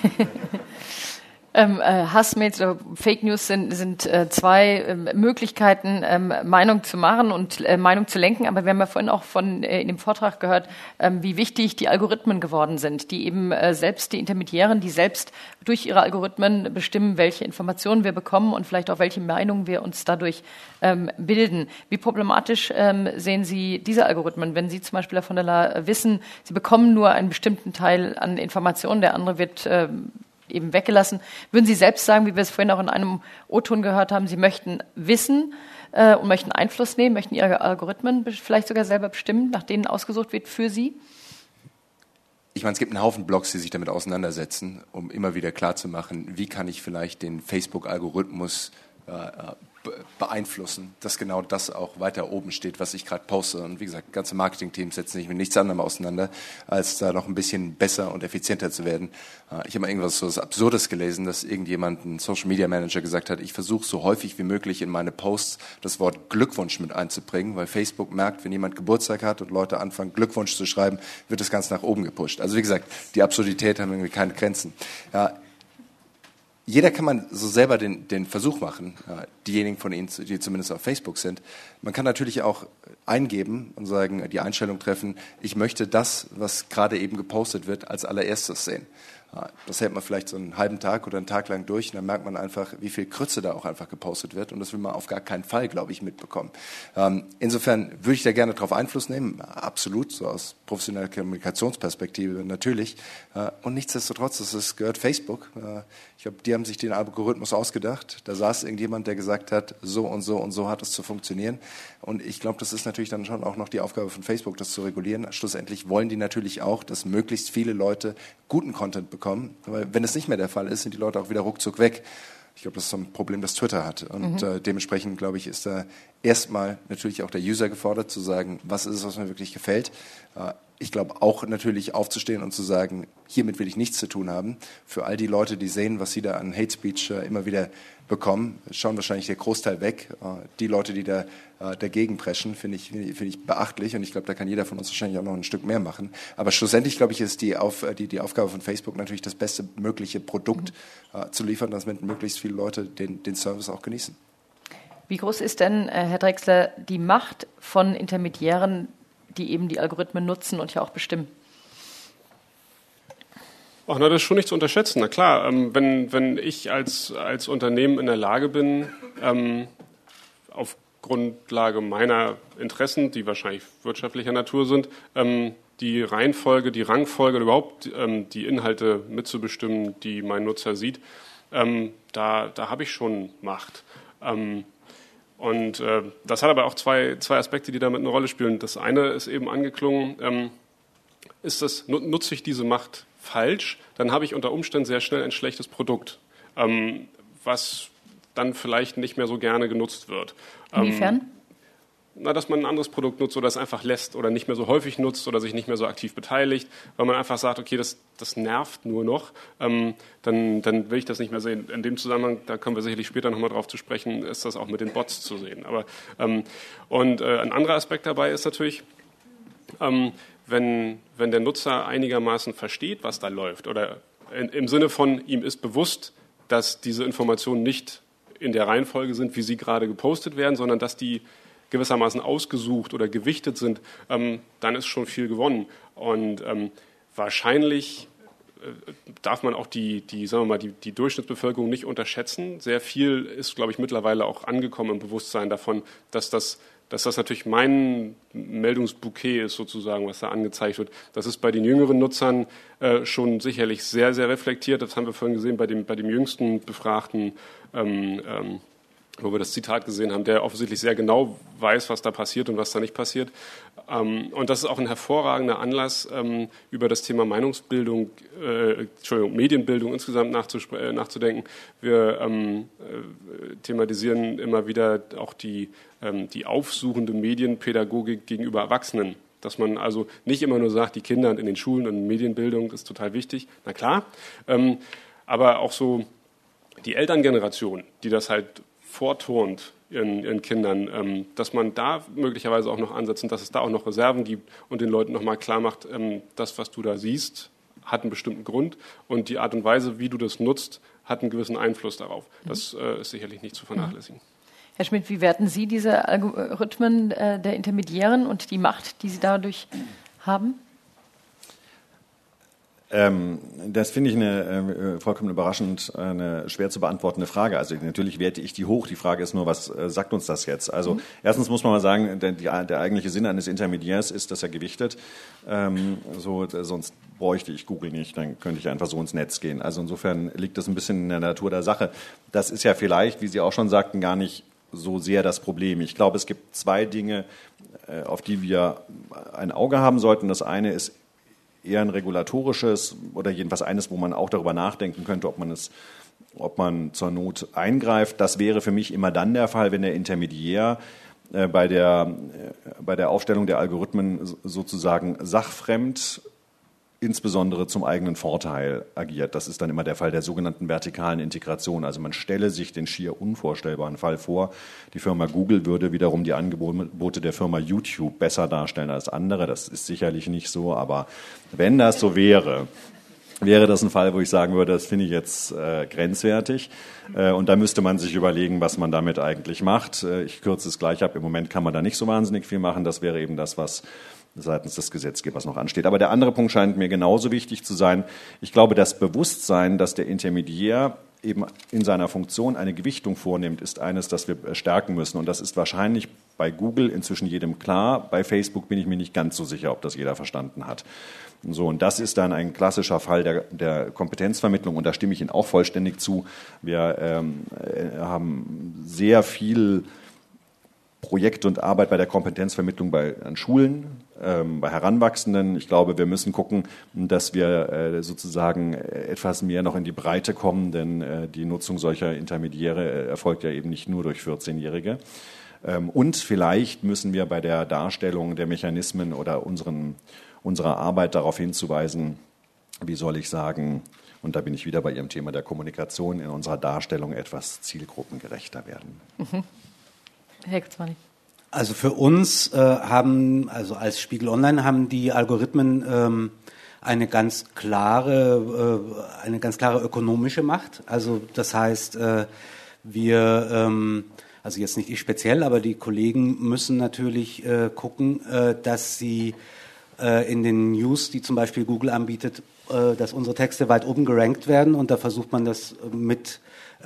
Ähm, äh, Hassmails oder Fake News sind, sind äh, zwei ähm, Möglichkeiten, ähm, Meinung zu machen und äh, Meinung zu lenken. Aber wir haben ja vorhin auch von äh, in dem Vortrag gehört, ähm, wie wichtig die Algorithmen geworden sind, die eben äh, selbst die Intermediären, die selbst durch ihre Algorithmen bestimmen, welche Informationen wir bekommen und vielleicht auch welche Meinungen wir uns dadurch ähm, bilden. Wie problematisch ähm, sehen Sie diese Algorithmen, wenn Sie zum Beispiel, Herr von der Laar, wissen, Sie bekommen nur einen bestimmten Teil an Informationen, der andere wird ähm, eben weggelassen. Würden Sie selbst sagen, wie wir es vorhin auch in einem O-Ton gehört haben, Sie möchten wissen äh, und möchten Einfluss nehmen, möchten Ihre Algorithmen vielleicht sogar selber bestimmen, nach denen ausgesucht wird für Sie? Ich meine, es gibt einen Haufen Blogs, die sich damit auseinandersetzen, um immer wieder klarzumachen, wie kann ich vielleicht den Facebook-Algorithmus äh, beeinflussen, dass genau das auch weiter oben steht, was ich gerade poste. Und wie gesagt, ganze Marketing-Teams setzen sich mit nichts anderem auseinander, als da noch ein bisschen besser und effizienter zu werden. Ich habe mal irgendwas so Absurdes gelesen, dass irgendjemand, ein Social-Media-Manager, gesagt hat, ich versuche so häufig wie möglich in meine Posts das Wort Glückwunsch mit einzubringen, weil Facebook merkt, wenn jemand Geburtstag hat und Leute anfangen, Glückwunsch zu schreiben, wird das Ganze nach oben gepusht. Also wie gesagt, die Absurdität haben irgendwie keine Grenzen. Ja, jeder kann man so selber den, den Versuch machen, ja, diejenigen von Ihnen, die zumindest auf Facebook sind. Man kann natürlich auch eingeben und sagen, die Einstellung treffen, ich möchte das, was gerade eben gepostet wird, als allererstes sehen. Ja, das hält man vielleicht so einen halben Tag oder einen Tag lang durch und dann merkt man einfach, wie viel Krütze da auch einfach gepostet wird und das will man auf gar keinen Fall, glaube ich, mitbekommen. Ähm, insofern würde ich da gerne darauf Einfluss nehmen, absolut, so aus professioneller Kommunikationsperspektive natürlich. Äh, und nichtsdestotrotz, das ist, gehört Facebook. Äh, ich glaube, die haben sich den Algorithmus ausgedacht. Da saß irgendjemand, der gesagt hat, so und so und so hat es zu funktionieren. Und ich glaube, das ist natürlich dann schon auch noch die Aufgabe von Facebook, das zu regulieren. Schlussendlich wollen die natürlich auch, dass möglichst viele Leute guten Content bekommen. Weil wenn es nicht mehr der Fall ist, sind die Leute auch wieder ruckzuck weg. Ich glaube, das ist so ein Problem, das Twitter hat. Und mhm. äh, dementsprechend, glaube ich, ist da erstmal natürlich auch der User gefordert, zu sagen, was ist es, was mir wirklich gefällt. Äh, ich glaube auch natürlich aufzustehen und zu sagen, hiermit will ich nichts zu tun haben. Für all die Leute, die sehen, was sie da an Hate Speech äh, immer wieder bekommen, schauen wahrscheinlich der Großteil weg. Äh, die Leute, die da äh, dagegen preschen, finde ich, find ich beachtlich. Und ich glaube, da kann jeder von uns wahrscheinlich auch noch ein Stück mehr machen. Aber schlussendlich, glaube ich, ist die, Auf, die, die Aufgabe von Facebook natürlich, das beste mögliche Produkt äh, zu liefern, damit möglichst viele Leute den, den Service auch genießen. Wie groß ist denn, äh, Herr Drechsler, die Macht von Intermediären, die eben die Algorithmen nutzen und ja auch bestimmen? Ach, na, das ist schon nicht zu unterschätzen. Na klar, ähm, wenn, wenn ich als, als Unternehmen in der Lage bin, ähm, auf Grundlage meiner Interessen, die wahrscheinlich wirtschaftlicher Natur sind, ähm, die Reihenfolge, die Rangfolge, überhaupt ähm, die Inhalte mitzubestimmen, die mein Nutzer sieht, ähm, da, da habe ich schon Macht. Ähm, und äh, das hat aber auch zwei, zwei Aspekte, die damit eine Rolle spielen. Das eine ist eben angeklungen, ähm, ist das, nutze ich diese Macht falsch, dann habe ich unter Umständen sehr schnell ein schlechtes Produkt, ähm, was dann vielleicht nicht mehr so gerne genutzt wird. Inwiefern? Ähm, na, dass man ein anderes Produkt nutzt oder es einfach lässt oder nicht mehr so häufig nutzt oder sich nicht mehr so aktiv beteiligt, weil man einfach sagt, okay, das, das nervt nur noch, ähm, dann, dann will ich das nicht mehr sehen. In dem Zusammenhang, da kommen wir sicherlich später nochmal drauf zu sprechen, ist das auch mit den Bots zu sehen. Aber, ähm, und äh, ein anderer Aspekt dabei ist natürlich, ähm, wenn, wenn der Nutzer einigermaßen versteht, was da läuft oder in, im Sinne von, ihm ist bewusst, dass diese Informationen nicht in der Reihenfolge sind, wie sie gerade gepostet werden, sondern dass die gewissermaßen ausgesucht oder gewichtet sind, ähm, dann ist schon viel gewonnen. Und ähm, wahrscheinlich äh, darf man auch die, die, sagen wir mal, die, die Durchschnittsbevölkerung nicht unterschätzen. Sehr viel ist, glaube ich, mittlerweile auch angekommen im Bewusstsein davon, dass das, dass das natürlich mein Meldungsbouquet ist, sozusagen, was da angezeigt wird. Das ist bei den jüngeren Nutzern äh, schon sicherlich sehr, sehr reflektiert. Das haben wir vorhin gesehen bei dem, bei dem jüngsten Befragten, ähm, ähm, wo wir das Zitat gesehen haben, der offensichtlich sehr genau weiß, was da passiert und was da nicht passiert. Ähm, und das ist auch ein hervorragender Anlass, ähm, über das Thema Meinungsbildung, äh, Entschuldigung, Medienbildung insgesamt nachzuspre- äh, nachzudenken. Wir ähm, äh, thematisieren immer wieder auch die, ähm, die aufsuchende Medienpädagogik gegenüber Erwachsenen. Dass man also nicht immer nur sagt, die Kinder in den Schulen und Medienbildung ist total wichtig. Na klar, ähm, aber auch so die Elterngeneration, die das halt vorturnt ihren, ihren Kindern, ähm, dass man da möglicherweise auch noch ansetzt und dass es da auch noch Reserven gibt und den Leuten nochmal klar macht, ähm, das, was du da siehst, hat einen bestimmten Grund und die Art und Weise, wie du das nutzt, hat einen gewissen Einfluss darauf. Das äh, ist sicherlich nicht zu vernachlässigen. Herr Schmidt, wie werten Sie diese Algorithmen äh, der Intermediären und die Macht, die sie dadurch haben? Ähm, das finde ich eine äh, vollkommen überraschend äh, eine schwer zu beantwortende Frage. Also natürlich werte ich die hoch. Die Frage ist nur, was äh, sagt uns das jetzt? Also mhm. erstens muss man mal sagen, der, die, der eigentliche Sinn eines Intermediärs ist, dass er gewichtet. Ähm, so, äh, sonst bräuchte ich Google nicht, dann könnte ich einfach so ins Netz gehen. Also insofern liegt das ein bisschen in der Natur der Sache. Das ist ja vielleicht, wie Sie auch schon sagten, gar nicht so sehr das Problem. Ich glaube, es gibt zwei Dinge, äh, auf die wir ein Auge haben sollten. Das eine ist eher ein regulatorisches oder jedenfalls eines, wo man auch darüber nachdenken könnte, ob man es ob man zur Not eingreift. Das wäre für mich immer dann der Fall, wenn der Intermediär äh, bei der, äh, bei der Aufstellung der Algorithmen sozusagen sachfremd, insbesondere zum eigenen Vorteil agiert. Das ist dann immer der Fall der sogenannten vertikalen Integration. Also man stelle sich den schier unvorstellbaren Fall vor, die Firma Google würde wiederum die Angebote der Firma YouTube besser darstellen als andere. Das ist sicherlich nicht so, aber wenn das so wäre, wäre das ein Fall, wo ich sagen würde, das finde ich jetzt äh, grenzwertig. Äh, und da müsste man sich überlegen, was man damit eigentlich macht. Äh, ich kürze es gleich ab. Im Moment kann man da nicht so wahnsinnig viel machen. Das wäre eben das, was seitens des Gesetzgebers noch ansteht. Aber der andere Punkt scheint mir genauso wichtig zu sein. Ich glaube, das Bewusstsein, dass der Intermediär eben in seiner Funktion eine Gewichtung vornimmt, ist eines, das wir stärken müssen. Und das ist wahrscheinlich bei Google inzwischen jedem klar. Bei Facebook bin ich mir nicht ganz so sicher, ob das jeder verstanden hat. So, und das ist dann ein klassischer Fall der, der Kompetenzvermittlung. Und da stimme ich Ihnen auch vollständig zu. Wir ähm, haben sehr viel Projekt und Arbeit bei der Kompetenzvermittlung bei, an Schulen, ähm, bei Heranwachsenden. Ich glaube, wir müssen gucken, dass wir äh, sozusagen etwas mehr noch in die Breite kommen, denn äh, die Nutzung solcher Intermediäre äh, erfolgt ja eben nicht nur durch vierzehnjährige. Ähm, und vielleicht müssen wir bei der Darstellung der Mechanismen oder unseren, unserer Arbeit darauf hinzuweisen, wie soll ich sagen, und da bin ich wieder bei Ihrem Thema der Kommunikation, in unserer Darstellung etwas zielgruppengerechter werden. Mhm. Herr Kutzmanni. Also für uns äh, haben, also als Spiegel Online haben die Algorithmen ähm, eine ganz klare, äh, eine ganz klare ökonomische Macht. Also das heißt, äh, wir, ähm, also jetzt nicht ich speziell, aber die Kollegen müssen natürlich äh, gucken, äh, dass sie äh, in den News, die zum Beispiel Google anbietet, äh, dass unsere Texte weit oben gerankt werden, und da versucht man das mit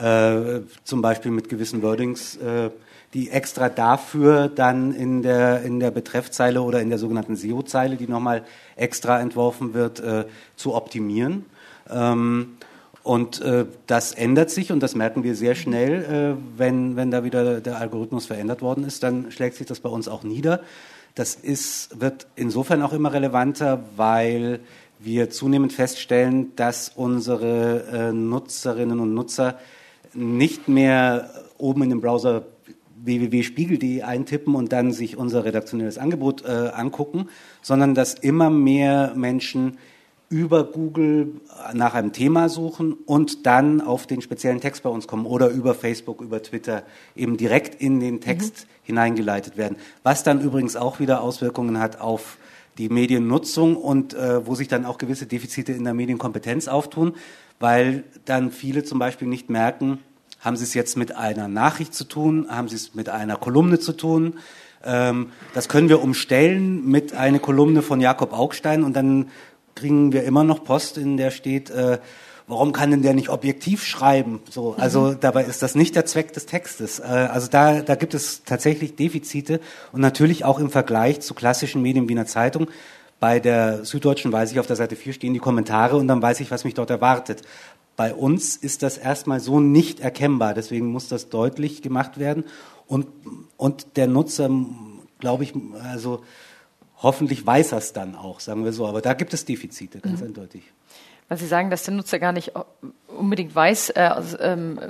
äh, zum Beispiel mit gewissen Wordings, äh, die extra dafür dann in der, in der Betreffzeile oder in der sogenannten S E O-Zeile, die nochmal extra entworfen wird, äh, zu optimieren. Ähm, und äh, das ändert sich, und das merken wir sehr schnell, äh, wenn, wenn da wieder der Algorithmus verändert worden ist, dann schlägt sich das bei uns auch nieder. Das ist, wird insofern auch immer relevanter, weil wir zunehmend feststellen, dass unsere äh, Nutzerinnen und Nutzer nicht mehr oben in dem Browser w w w punkt spiegel punkt de eintippen und dann sich unser redaktionelles Angebot äh, angucken, sondern dass immer mehr Menschen über Google nach einem Thema suchen und dann auf den speziellen Text bei uns kommen oder über Facebook, über Twitter eben direkt in den Text mhm. hineingeleitet werden. Was dann übrigens auch wieder Auswirkungen hat auf die Mediennutzung und äh, wo sich dann auch gewisse Defizite in der Medienkompetenz auftun, weil dann viele zum Beispiel nicht merken, haben Sie es jetzt mit einer Nachricht zu tun? Haben Sie es mit einer Kolumne zu tun? Ähm, das können wir umstellen mit einer Kolumne von Jakob Augstein, und dann kriegen wir immer noch Post, in der steht, äh, warum kann denn der nicht objektiv schreiben? So, also mhm. dabei ist das nicht der Zweck des Textes. Äh, also da, da gibt es tatsächlich Defizite, und natürlich auch im Vergleich zu klassischen Medien wie einer Zeitung. Bei der Süddeutschen weiß ich, auf der Seite vier stehen die Kommentare, und dann weiß ich, was mich dort erwartet. Bei uns ist das erstmal so nicht erkennbar, deswegen muss das deutlich gemacht werden, und, und der Nutzer, glaube ich, also hoffentlich weiß er es dann auch, sagen wir so, aber da gibt es Defizite, ganz mhm. eindeutig. Weil Sie sagen, dass der Nutzer gar nicht unbedingt weiß, äh, also, ähm,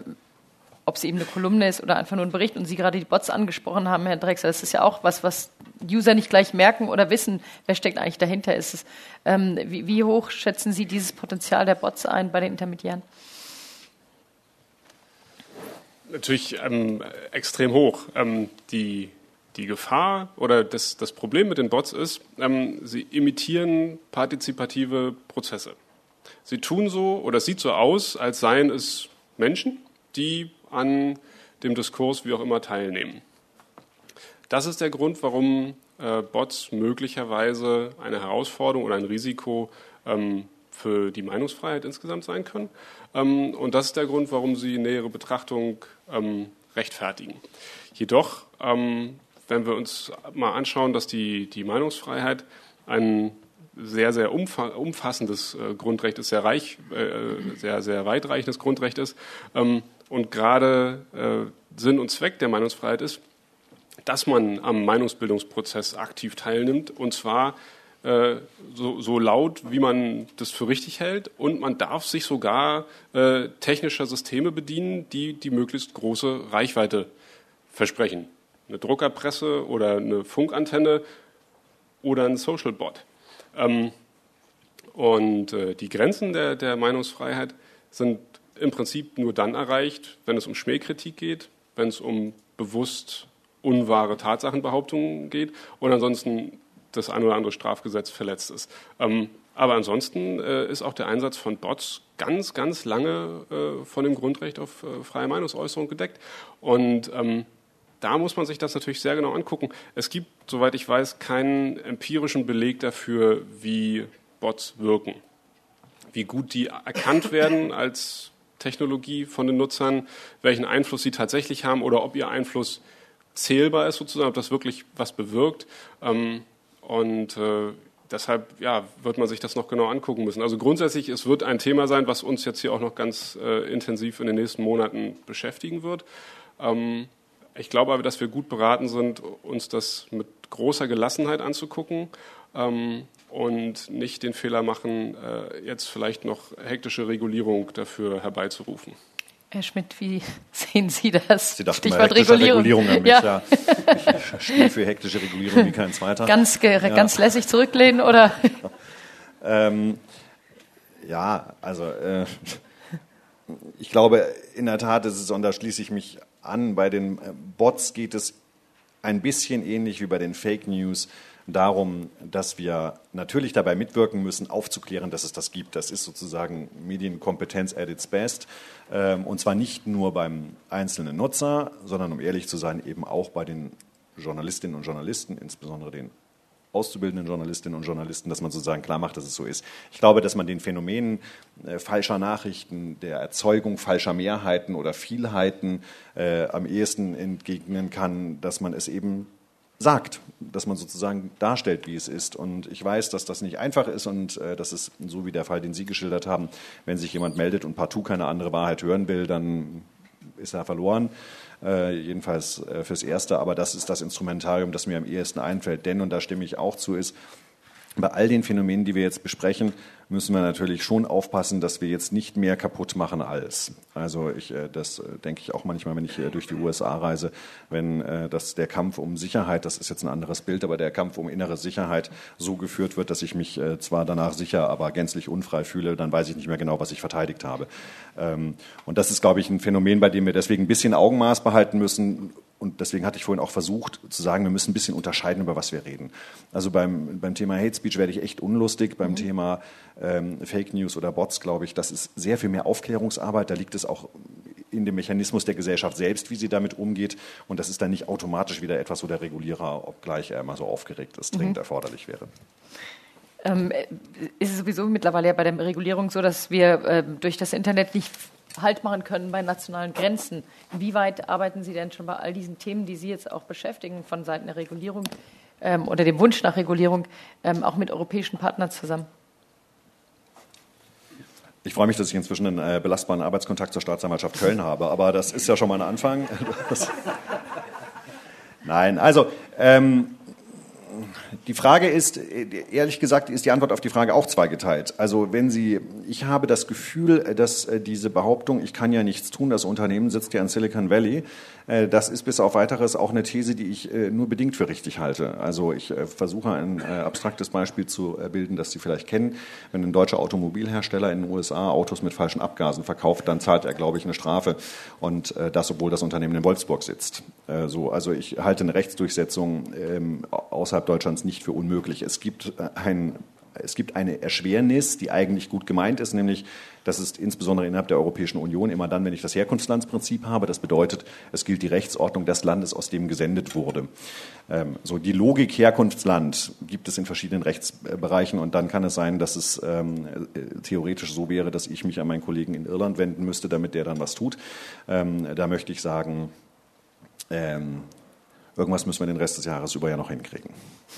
ob es eben eine Kolumne ist oder einfach nur ein Bericht, und Sie gerade die Bots angesprochen haben, Herr Drechsler, das ist ja auch was, was User nicht gleich merken oder wissen, wer steckt eigentlich dahinter. Ist es, ähm, wie, wie hoch schätzen Sie dieses Potenzial der Bots ein bei den Intermediären? Natürlich ähm, extrem hoch. Ähm, die, die Gefahr oder das, das Problem mit den Bots ist, ähm, sie imitieren partizipative Prozesse. Sie tun so, oder es sieht so aus, als seien es Menschen, die an dem Diskurs wie auch immer teilnehmen. Das ist der Grund, warum äh, Bots möglicherweise eine Herausforderung oder ein Risiko ähm, für die Meinungsfreiheit insgesamt sein können. Ähm, und das ist der Grund, warum sie nähere Betrachtung ähm, rechtfertigen. Jedoch, ähm, wenn wir uns mal anschauen, dass die, die Meinungsfreiheit ein sehr, sehr umfassendes äh, Grundrecht ist, sehr reich, äh, sehr, sehr weitreichendes Grundrecht ist, ähm, und gerade äh, Sinn und Zweck der Meinungsfreiheit ist, dass man am Meinungsbildungsprozess aktiv teilnimmt, und zwar äh, so, so laut, wie man das für richtig hält, und man darf sich sogar äh, technischer Systeme bedienen, die die möglichst große Reichweite versprechen. Eine Druckerpresse oder eine Funkantenne oder ein Social Bot. Ähm, und äh, die Grenzen der, der Meinungsfreiheit sind im Prinzip nur dann erreicht, wenn es um Schmähkritik geht, wenn es um bewusst unwahre Tatsachenbehauptungen geht und ansonsten das ein oder andere Strafgesetz verletzt ist. Ähm, aber ansonsten äh, ist auch der Einsatz von Bots ganz, ganz lange äh, von dem Grundrecht auf äh, freie Meinungsäußerung gedeckt. Und ähm, da muss man sich das natürlich sehr genau angucken. Es gibt, soweit ich weiß, keinen empirischen Beleg dafür, wie Bots wirken, wie gut die erkannt werden als Technologie von den Nutzern, welchen Einfluss sie tatsächlich haben oder ob ihr Einfluss zählbar ist sozusagen, ob das wirklich was bewirkt. Ähm, und äh, deshalb ja, wird man sich das noch genau angucken müssen. Also grundsätzlich, es wird ein Thema sein, was uns jetzt hier auch noch ganz äh, intensiv in den nächsten Monaten beschäftigen wird. Ähm, ich glaube aber, dass wir gut beraten sind, uns das mit großer Gelassenheit anzugucken ähm, und nicht den Fehler machen, äh, jetzt vielleicht noch hektische Regulierung dafür herbeizurufen. Herr Schmidt, wie sehen Sie das? Sie dachten Stichwort mal hektische Regulierung. Regulierung an mich. Ja. Ja. Ich stehe für hektische Regulierung wie kein zweiter. Ganz, ge- Ja. ganz lässig zurücklehnen, oder? Ähm, ja, also äh, ich glaube, in der Tat ist es, und da schließe ich mich an, bei den Bots geht es ein bisschen ähnlich wie bei den Fake News darum, dass wir natürlich dabei mitwirken müssen, aufzuklären, dass es das gibt. Das ist sozusagen Medienkompetenz at its best. Und zwar nicht nur beim einzelnen Nutzer, sondern, um ehrlich zu sein, eben auch bei den Journalistinnen und Journalisten, insbesondere den auszubildenden Journalistinnen und Journalisten, dass man sozusagen klar macht, dass es so ist. Ich glaube, dass man den Phänomenen äh, falscher Nachrichten, der Erzeugung falscher Mehrheiten oder Vielheiten äh, am ehesten entgegnen kann, dass man es eben sagt, dass man sozusagen darstellt, wie es ist. Und ich weiß, dass das nicht einfach ist und äh, das ist so wie der Fall, den Sie geschildert haben. Wenn sich jemand meldet und partout keine andere Wahrheit hören will, dann ist er verloren. Äh, jedenfalls äh, fürs Erste. Aber das ist das Instrumentarium, das mir am ehesten einfällt. Denn, und da stimme ich auch zu, ist, bei all den Phänomenen, die wir jetzt besprechen, müssen wir natürlich schon aufpassen, dass wir jetzt nicht mehr kaputt machen als. Also ich, das denke ich auch manchmal, wenn ich durch die U S A reise, wenn das, der Kampf um Sicherheit, das ist jetzt ein anderes Bild, aber der Kampf um innere Sicherheit so geführt wird, dass ich mich zwar danach sicher, aber gänzlich unfrei fühle, dann weiß ich nicht mehr genau, was ich verteidigt habe. Und das ist, glaube ich, ein Phänomen, bei dem wir deswegen ein bisschen Augenmaß behalten müssen. Und deswegen hatte ich vorhin auch versucht zu sagen, wir müssen ein bisschen unterscheiden, über was wir reden. Also beim, beim Thema Hate Speech werde ich echt unlustig. Beim mhm. Thema ähm, Fake News oder Bots, glaube ich, das ist sehr viel mehr Aufklärungsarbeit. Da liegt es auch in dem Mechanismus der Gesellschaft selbst, wie sie damit umgeht. Und das ist dann nicht automatisch wieder etwas, wo der Regulierer, obgleich er immer so aufgeregt ist, dringend mhm. erforderlich wäre. Ähm, ist es sowieso mittlerweile ja bei der Regulierung so, dass wir äh, durch das Internet nicht Halt machen können bei nationalen Grenzen. Inwieweit arbeiten Sie denn schon bei all diesen Themen, die Sie jetzt auch beschäftigen, von Seiten der Regulierung ähm, oder dem Wunsch nach Regulierung, ähm, auch mit europäischen Partnern zusammen? Ich freue mich, dass ich inzwischen einen äh, belastbaren Arbeitskontakt zur Staatsanwaltschaft Köln habe, aber das ist ja schon mal ein Anfang. Nein, also ähm, die Frage ist, ehrlich gesagt, ist die Antwort auf die Frage auch zweigeteilt. Also wenn Sie, ich habe das Gefühl, dass diese Behauptung, ich kann ja nichts tun, das Unternehmen sitzt ja in Silicon Valley, das ist bis auf Weiteres auch eine These, die ich nur bedingt für richtig halte. Also ich versuche ein abstraktes Beispiel zu bilden, das Sie vielleicht kennen. Wenn ein deutscher Automobilhersteller in den U S A Autos mit falschen Abgasen verkauft, dann zahlt er, glaube ich, eine Strafe. Und das, obwohl das Unternehmen in Wolfsburg sitzt. So, also ich halte eine Rechtsdurchsetzung außerhalb Deutschlands nicht für unmöglich. Es gibt ein Es gibt eine Erschwernis, die eigentlich gut gemeint ist, nämlich, das ist insbesondere innerhalb der Europäischen Union immer dann, wenn ich das Herkunftslandsprinzip habe. Das bedeutet, es gilt die Rechtsordnung des Landes, aus dem gesendet wurde. Ähm, so die Logik Herkunftsland gibt es in verschiedenen Rechtsbereichen und dann kann es sein, dass es ähm, theoretisch so wäre, dass ich mich an meinen Kollegen in Irland wenden müsste, damit der dann was tut. Ähm, da möchte ich sagen, ähm, irgendwas müssen wir den Rest des Jahres über ja noch hinkriegen.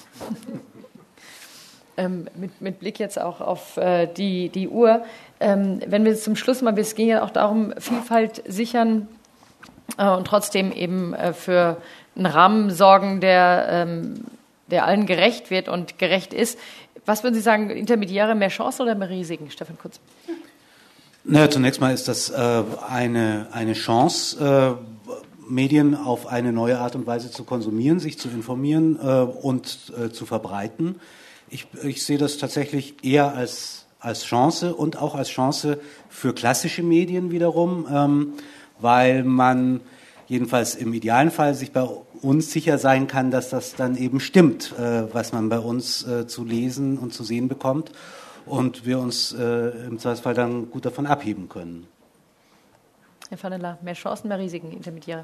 Ähm, mit, mit Blick jetzt auch auf äh, die, die Uhr, ähm, wenn wir zum Schluss mal, es ging ja auch darum, Vielfalt sichern äh, und trotzdem eben äh, für einen Rahmen sorgen, der, ähm, der allen gerecht wird und gerecht ist. Was würden Sie sagen, Intermediäre mehr Chancen oder mehr Risiken, Stefan Kutz? Naja, zunächst mal ist das äh, eine, eine Chance, äh, Medien auf eine neue Art und Weise zu konsumieren, sich zu informieren äh, und äh, zu verbreiten. Ich, ich sehe das tatsächlich eher als, als Chance und auch als Chance für klassische Medien wiederum, ähm, weil man jedenfalls im idealen Fall sich bei uns sicher sein kann, dass das dann eben stimmt, äh, was man bei uns äh, zu lesen und zu sehen bekommt. Und wir uns äh, im Zweifelsfall dann gut davon abheben können. Herr Vanella, mehr Chancen, mehr Risiken, Intermediäre?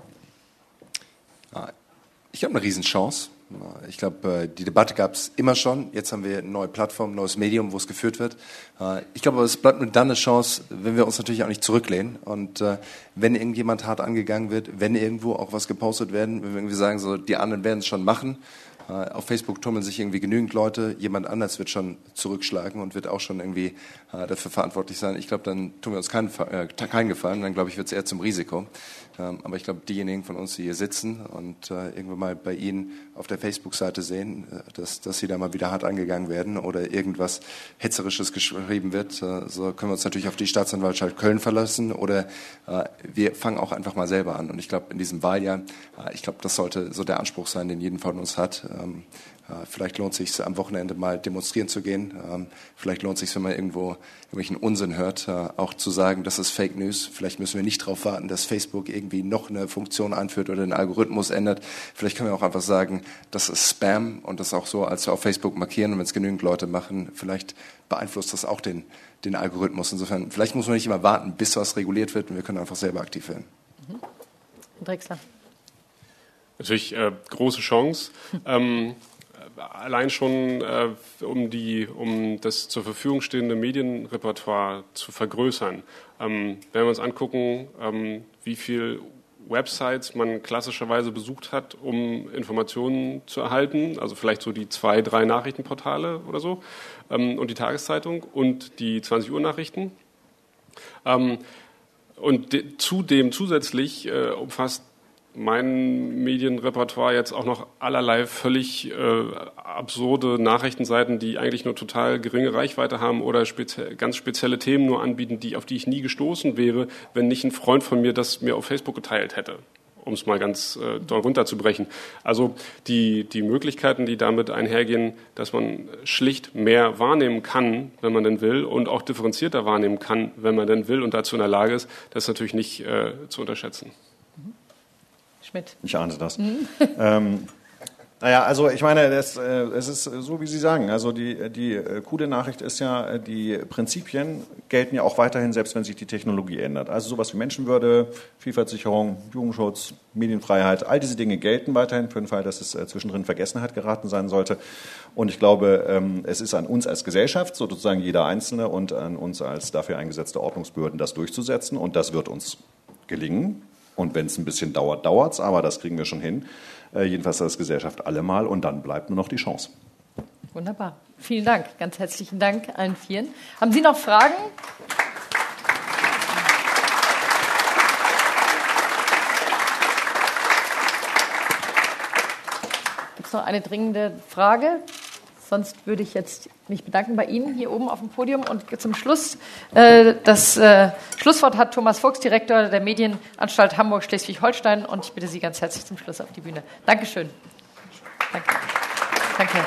Ich habe eine Riesenchance. Ich glaube, die Debatte gab es immer schon. Jetzt haben wir eine neue Plattform, ein neues Medium, wo es geführt wird. Ich glaube, es bleibt nur dann eine Chance, wenn wir uns natürlich auch nicht zurücklehnen. Und wenn irgendjemand hart angegangen wird, wenn irgendwo auch was gepostet werden, wenn wir irgendwie sagen, so die anderen werden es schon machen. Auf Facebook tummeln sich irgendwie genügend Leute, jemand anders wird schon zurückschlagen und wird auch schon irgendwie äh, dafür verantwortlich sein. Ich glaube, dann tun wir uns keinen, äh, keinen Gefallen, dann glaube ich, wird es eher zum Risiko. Ähm, aber ich glaube, diejenigen von uns, die hier sitzen und äh, irgendwann mal bei Ihnen auf der Facebook-Seite sehen, äh, dass, dass Sie da mal wieder hart angegangen werden oder irgendwas Hetzerisches geschrieben wird, äh, so können wir uns natürlich auf die Staatsanwaltschaft Köln verlassen oder äh, wir fangen auch einfach mal selber an. Und ich glaube, in diesem Wahljahr, äh, ich glaube, das sollte so der Anspruch sein, den jeden von uns hat. Ähm, äh, vielleicht lohnt es sich, am Wochenende mal demonstrieren zu gehen. Ähm, vielleicht lohnt es sich, wenn man irgendwo irgendwelchen Unsinn hört, äh, auch zu sagen, das ist Fake News. Vielleicht müssen wir nicht darauf warten, dass Facebook irgendwie noch eine Funktion einführt oder den Algorithmus ändert. Vielleicht können wir auch einfach sagen, das ist Spam und das auch so als auf Facebook markieren. Und wenn es genügend Leute machen, vielleicht beeinflusst das auch den, den Algorithmus. Insofern, vielleicht muss man nicht immer warten, bis was reguliert wird und wir können einfach selber aktiv werden. Mhm. Drechsler. Natürlich äh, große Chance. ähm, allein schon, äh, um, die, um das zur Verfügung stehende Medienrepertoire zu vergrößern. Ähm, wenn wir uns angucken, ähm, wie viel Websites man klassischerweise besucht hat, um Informationen zu erhalten, also vielleicht so die zwei, drei Nachrichtenportale oder so, ähm, und die Tageszeitung und die zwanzig Uhr Nachrichten. Ähm, und de- zudem zusätzlich äh, umfasst mein Medienrepertoire jetzt auch noch allerlei völlig äh, absurde Nachrichtenseiten, die eigentlich nur total geringe Reichweite haben oder spezie- ganz spezielle Themen nur anbieten, die, auf die ich nie gestoßen wäre, wenn nicht ein Freund von mir das mir auf Facebook geteilt hätte, um es mal ganz äh, doll runterzubrechen. Also die, die Möglichkeiten, die damit einhergehen, dass man schlicht mehr wahrnehmen kann, wenn man denn will, und auch differenzierter wahrnehmen kann, wenn man denn will und dazu in der Lage ist, das ist natürlich nicht äh, zu unterschätzen. Schmidt. Ich ahnte das. Mhm. ähm, naja, also ich meine, das, äh, es ist so, wie Sie sagen. Also die, die äh, coole Nachricht ist ja, die Prinzipien gelten ja auch weiterhin, selbst wenn sich die Technologie ändert. Also sowas wie Menschenwürde, Vielfaltssicherung, Jugendschutz, Medienfreiheit, all diese Dinge gelten weiterhin für den Fall, dass es äh, zwischendrin Vergessenheit geraten sein sollte. Und ich glaube, ähm, es ist an uns als Gesellschaft, sozusagen jeder Einzelne, und an uns als dafür eingesetzte Ordnungsbehörden, das durchzusetzen. Und das wird uns gelingen. Und wenn es ein bisschen dauert, dauert es, aber das kriegen wir schon hin. Äh, jedenfalls als Gesellschaft allemal. Und dann bleibt nur noch die Chance. Wunderbar. Vielen Dank. Ganz herzlichen Dank allen Vieren. Haben Sie noch Fragen? Gibt es noch eine dringende Frage? Sonst würde ich jetzt mich bedanken bei Ihnen hier oben auf dem Podium. Und zum Schluss, äh, das äh, Schlusswort hat Thomas Fuchs, Direktor der Medienanstalt Hamburg-Schleswig-Holstein. Und ich bitte Sie ganz herzlich zum Schluss auf die Bühne. Dankeschön. Danke. Danke.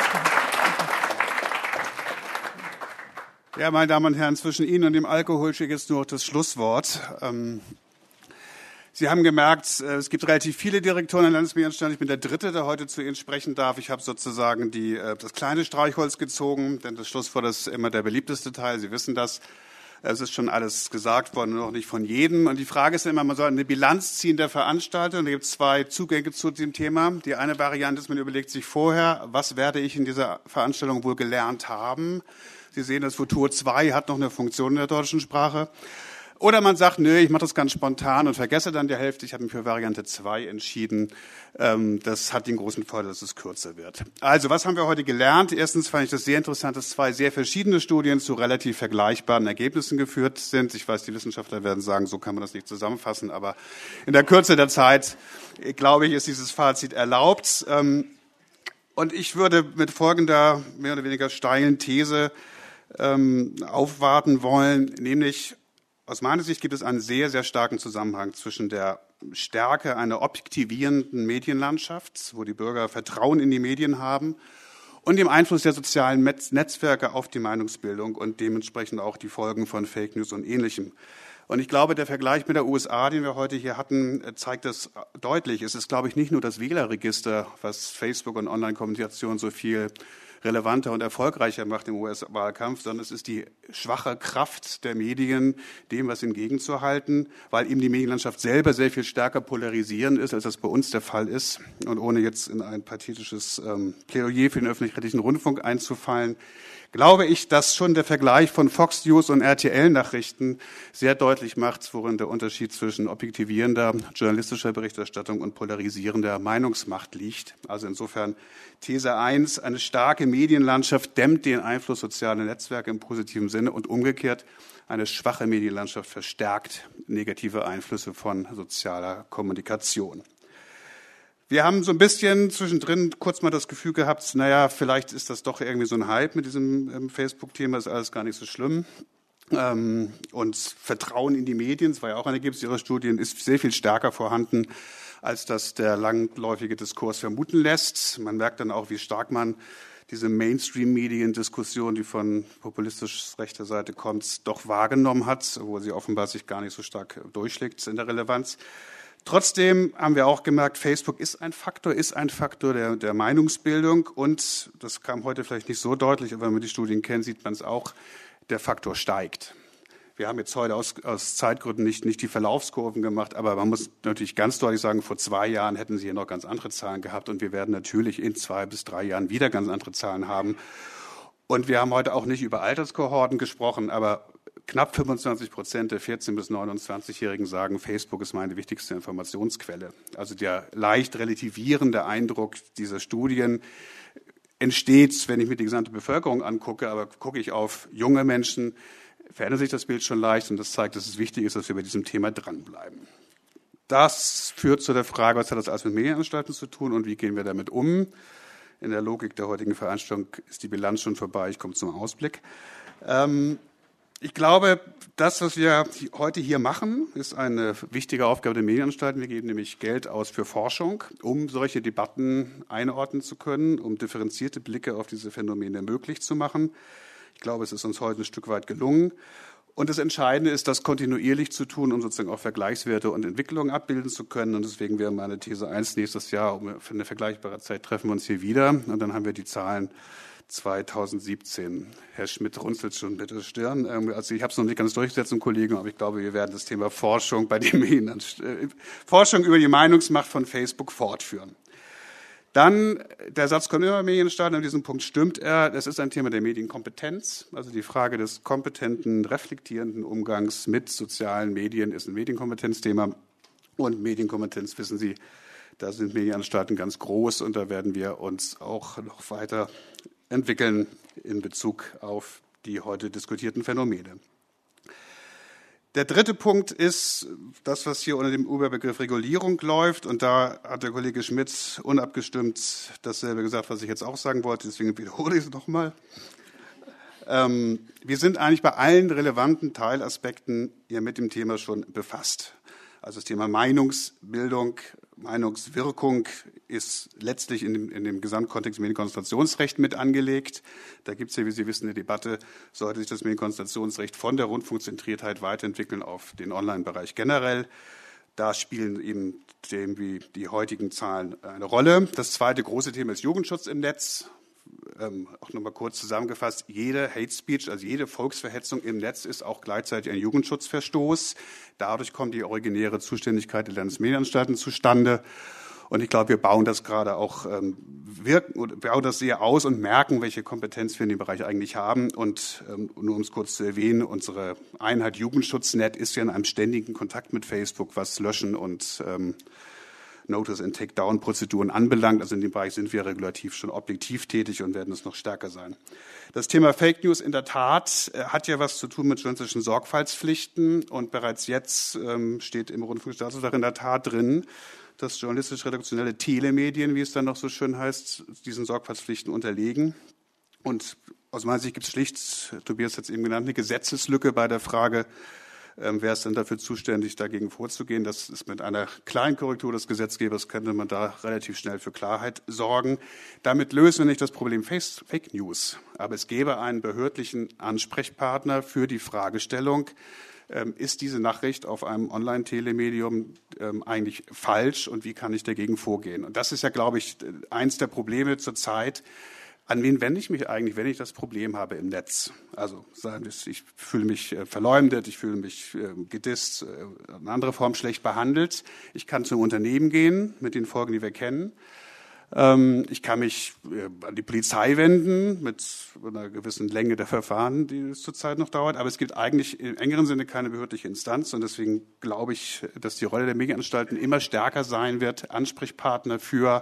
Ja, meine Damen und Herren, zwischen Ihnen und dem Alkohol steht jetzt nur das Schlusswort. Ähm, Sie haben gemerkt, es gibt relativ viele Direktoren in der Landesmedienanstalt. Ich bin der Dritte, der heute zu Ihnen sprechen darf. Ich habe sozusagen die, das kleine Streichholz gezogen, denn das Schlusswort ist immer der beliebteste Teil. Sie wissen das. Es ist schon alles gesagt worden, nur noch nicht von jedem. Und die Frage ist immer, man soll eine Bilanz ziehen der Veranstaltung. Da gibt es zwei Zugänge zu diesem Thema. Die eine Variante ist, man überlegt sich vorher, was werde ich in dieser Veranstaltung wohl gelernt haben. Sie sehen, das Futur zwei hat noch eine Funktion in der deutschen Sprache. Oder man sagt, nö, ich mache das ganz spontan und vergesse dann die Hälfte. Ich habe mich für Variante zwei entschieden. Das hat den großen Vorteil, dass es kürzer wird. Also, was haben wir heute gelernt? Erstens fand ich das sehr interessant, dass zwei sehr verschiedene Studien zu relativ vergleichbaren Ergebnissen geführt sind. Ich weiß, die Wissenschaftler werden sagen, so kann man das nicht zusammenfassen. Aber in der Kürze der Zeit, glaube ich, ist dieses Fazit erlaubt. Und ich würde mit folgender mehr oder weniger steilen These ähm, aufwarten wollen, nämlich aus meiner Sicht gibt es einen sehr, sehr starken Zusammenhang zwischen der Stärke einer objektivierenden Medienlandschaft, wo die Bürger Vertrauen in die Medien haben, und dem Einfluss der sozialen Netzwerke auf die Meinungsbildung und dementsprechend auch die Folgen von Fake News und Ähnlichem. Und ich glaube, der Vergleich mit der U S A, den wir heute hier hatten, zeigt das deutlich. Es ist, glaube ich, nicht nur das Wählerregister, was Facebook und Online-Kommunikation so viel relevanter und erfolgreicher macht im U S-Wahlkampf, sondern es ist die schwache Kraft der Medien, dem was entgegenzuhalten, weil eben die Medienlandschaft selber sehr viel stärker polarisierend ist, als das bei uns der Fall ist. Und ohne jetzt in ein pathetisches ähm, Plädoyer für den öffentlich-rechtlichen Rundfunk einzufallen, glaube ich, dass schon der Vergleich von Fox News und R T L-Nachrichten sehr deutlich macht, worin der Unterschied zwischen objektivierender journalistischer Berichterstattung und polarisierender Meinungsmacht liegt. Also insofern These eins, eine starke Medienlandschaft dämmt den Einfluss sozialer Netzwerke im positiven Sinne und umgekehrt, eine schwache Medienlandschaft verstärkt negative Einflüsse von sozialer Kommunikation. Wir haben so ein bisschen zwischendrin kurz mal das Gefühl gehabt, naja, vielleicht ist das doch irgendwie so ein Hype mit diesem ähm, Facebook-Thema, ist alles gar nicht so schlimm. Ähm, und Vertrauen in die Medien, das war ja auch ein Ergebnis Ihrer Studien, ist sehr viel stärker vorhanden, als das der langläufige Diskurs vermuten lässt. Man merkt dann auch, wie stark man diese Mainstream-Medien-Diskussion, die von populistisch rechter Seite kommt, doch wahrgenommen hat, obwohl sie offenbar sich gar nicht so stark durchschlägt in der Relevanz. Trotzdem haben wir auch gemerkt, Facebook ist ein Faktor, ist ein Faktor der, der Meinungsbildung und, das kam heute vielleicht nicht so deutlich, aber wenn man die Studien kennt, sieht man es auch, der Faktor steigt. Wir haben jetzt heute aus, aus Zeitgründen nicht, nicht die Verlaufskurven gemacht, aber man muss natürlich ganz deutlich sagen, vor zwei Jahren hätten Sie hier noch ganz andere Zahlen gehabt und wir werden natürlich in zwei bis drei Jahren wieder ganz andere Zahlen haben. Und wir haben heute auch nicht über Alterskohorten gesprochen, aber knapp fünfundzwanzig Prozent der vierzehn- bis neunundzwanzigjährigen sagen, Facebook ist meine wichtigste Informationsquelle. Also der leicht relativierende Eindruck dieser Studien entsteht, wenn ich mir die gesamte Bevölkerung angucke, aber gucke ich auf junge Menschen, verändert sich das Bild schon leicht und das zeigt, dass es wichtig ist, dass wir bei diesem Thema dranbleiben. Das führt zu der Frage, was hat das alles mit Medienanstalten zu tun und wie gehen wir damit um? In der Logik der heutigen Veranstaltung ist die Bilanz schon vorbei, ich komme zum Ausblick. Ähm, Ich glaube, das, was wir heute hier machen, ist eine wichtige Aufgabe der Medienanstalten. Wir geben nämlich Geld aus für Forschung, um solche Debatten einordnen zu können, um differenzierte Blicke auf diese Phänomene möglich zu machen. Ich glaube, es ist uns heute ein Stück weit gelungen. Und das Entscheidende ist, das kontinuierlich zu tun, um sozusagen auch Vergleichswerte und Entwicklungen abbilden zu können. Und deswegen wäre meine These eins, nächstes Jahr, um für eine vergleichbare Zeit treffen wir uns hier wieder. Und dann haben wir die Zahlen zweitausendsiebzehn. Herr Schmidt runzelt schon bitte Stirn. Also ich habe es noch nicht ganz durchgesetzt, Kollegen, aber ich glaube, wir werden das Thema Forschung bei den Medien, äh, Forschung über die Meinungsmacht von Facebook fortführen. Dann, der Satz kommt immer Medienstaaten, an diesem Punkt stimmt er, das ist ein Thema der Medienkompetenz, also die Frage des kompetenten, reflektierenden Umgangs mit sozialen Medien ist ein Medienkompetenzthema und Medienkompetenz, wissen Sie, da sind Medienanstalten ganz groß und da werden wir uns auch noch weiter entwickeln in Bezug auf die heute diskutierten Phänomene. Der dritte Punkt ist das, was hier unter dem Überbegriff Regulierung läuft. Und da hat der Kollege Schmidt unabgestimmt dasselbe gesagt, was ich jetzt auch sagen wollte. Deswegen wiederhole ich es nochmal. Ähm, wir sind eigentlich bei allen relevanten Teilaspekten hier mit dem Thema schon befasst. Also das Thema Meinungsbildung, Meinungswirkung ist letztlich in dem, in dem Gesamtkontext Medienkonzentrationsrecht mit angelegt. Da gibt es ja, wie Sie wissen, eine Debatte, sollte sich das Medienkonzentrationsrecht von der Rundfunkzentriertheit weiterentwickeln auf den Online-Bereich generell. Da spielen eben dem wie die heutigen Zahlen eine Rolle. Das zweite große Thema ist Jugendschutz im Netz. Ähm, auch nochmal kurz zusammengefasst, jede Hate Speech, also jede Volksverhetzung im Netz ist auch gleichzeitig ein Jugendschutzverstoß. Dadurch kommt die originäre Zuständigkeit der Landesmedienanstalten zustande. Und ich glaube, wir bauen das gerade auch, ähm, wirken, bauen das sehr aus und merken, welche Kompetenz wir in dem Bereich eigentlich haben. Und ähm, nur um es kurz zu erwähnen, unsere Einheit Jugendschutznet ist ja in einem ständigen Kontakt mit Facebook, was Löschen und ähm, Notice- and Takedown-Prozeduren anbelangt. Also in dem Bereich sind wir regulativ schon objektiv tätig und werden es noch stärker sein. Das Thema Fake News in der Tat äh, hat ja was zu tun mit journalistischen Sorgfaltspflichten und bereits jetzt ähm, steht im Rundfunkstaatsvertrag in der Tat drin, dass journalistisch-redaktionelle Telemedien, wie es dann noch so schön heißt, diesen Sorgfaltspflichten unterlegen. Und aus meiner Sicht gibt es schlicht, Tobias hat es eben genannt, eine Gesetzeslücke bei der Frage, ähm, wer ist denn dafür zuständig, dagegen vorzugehen. Das ist mit einer kleinen Korrektur des Gesetzgebers, könnte man da relativ schnell für Klarheit sorgen. Damit lösen wir nicht das Problem Fake News, aber es gäbe einen behördlichen Ansprechpartner für die Fragestellung, ähm, ist diese Nachricht auf einem Online-Telemedium ähm, eigentlich falsch und wie kann ich dagegen vorgehen? Und das ist ja, glaube ich, eins der Probleme zurzeit. An wen wende ich mich eigentlich, wenn ich das Problem habe im Netz? Also ich fühle mich verleumdet, ich fühle mich gedisst, in anderer Form schlecht behandelt. Ich kann zum Unternehmen gehen mit den Folgen, die wir kennen. Ich kann mich an die Polizei wenden mit einer gewissen Länge der Verfahren, die es zurzeit noch dauert. Aber es gibt eigentlich im engeren Sinne keine behördliche Instanz. Und deswegen glaube ich, dass die Rolle der Medienanstalten immer stärker sein wird, Ansprechpartner für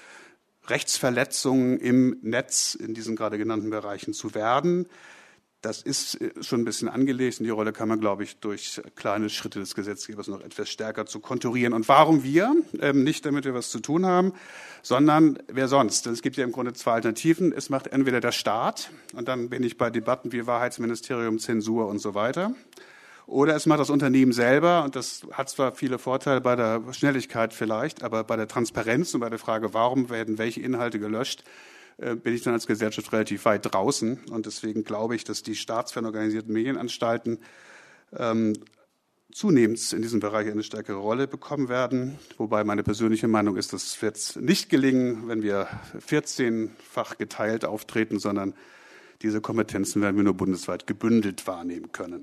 Rechtsverletzungen im Netz in diesen gerade genannten Bereichen zu werden. Das ist schon ein bisschen angelegt und die Rolle kann man, glaube ich, durch kleine Schritte des Gesetzgebers noch etwas stärker zu konturieren. Und warum wir? Ähm, nicht, damit wir was zu tun haben, sondern wer sonst? Es gibt ja im Grunde zwei Alternativen. Es macht entweder der Staat und dann bin ich bei Debatten wie Wahrheitsministerium, Zensur und so weiter. Oder es macht das Unternehmen selber und das hat zwar viele Vorteile bei der Schnelligkeit vielleicht, aber bei der Transparenz und bei der Frage, warum werden welche Inhalte gelöscht, äh, bin ich dann als Gesellschaft relativ weit draußen. Und deswegen glaube ich, dass die staatsfern organisierten Medienanstalten ähm, zunehmend in diesem Bereich eine stärkere Rolle bekommen werden. Wobei meine persönliche Meinung ist, das wird nicht gelingen, wenn wir vierzehnfach geteilt auftreten, sondern diese Kompetenzen werden wir nur bundesweit gebündelt wahrnehmen können.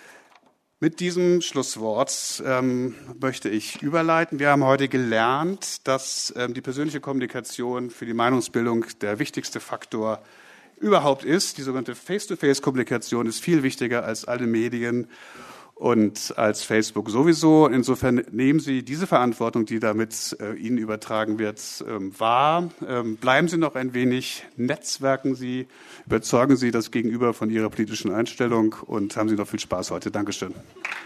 Mit diesem Schlusswort ähm, möchte ich überleiten. Wir haben heute gelernt, dass ähm, die persönliche Kommunikation für die Meinungsbildung der wichtigste Faktor überhaupt ist. Die sogenannte Face-to-Face-Kommunikation ist viel wichtiger als alle Medien und als Facebook sowieso. Insofern nehmen Sie diese Verantwortung, die damit äh, Ihnen übertragen wird, ähm, wahr. Ähm, bleiben Sie noch ein wenig, netzwerken Sie, überzeugen Sie das Gegenüber von Ihrer politischen Einstellung und haben Sie noch viel Spaß heute. Dankeschön.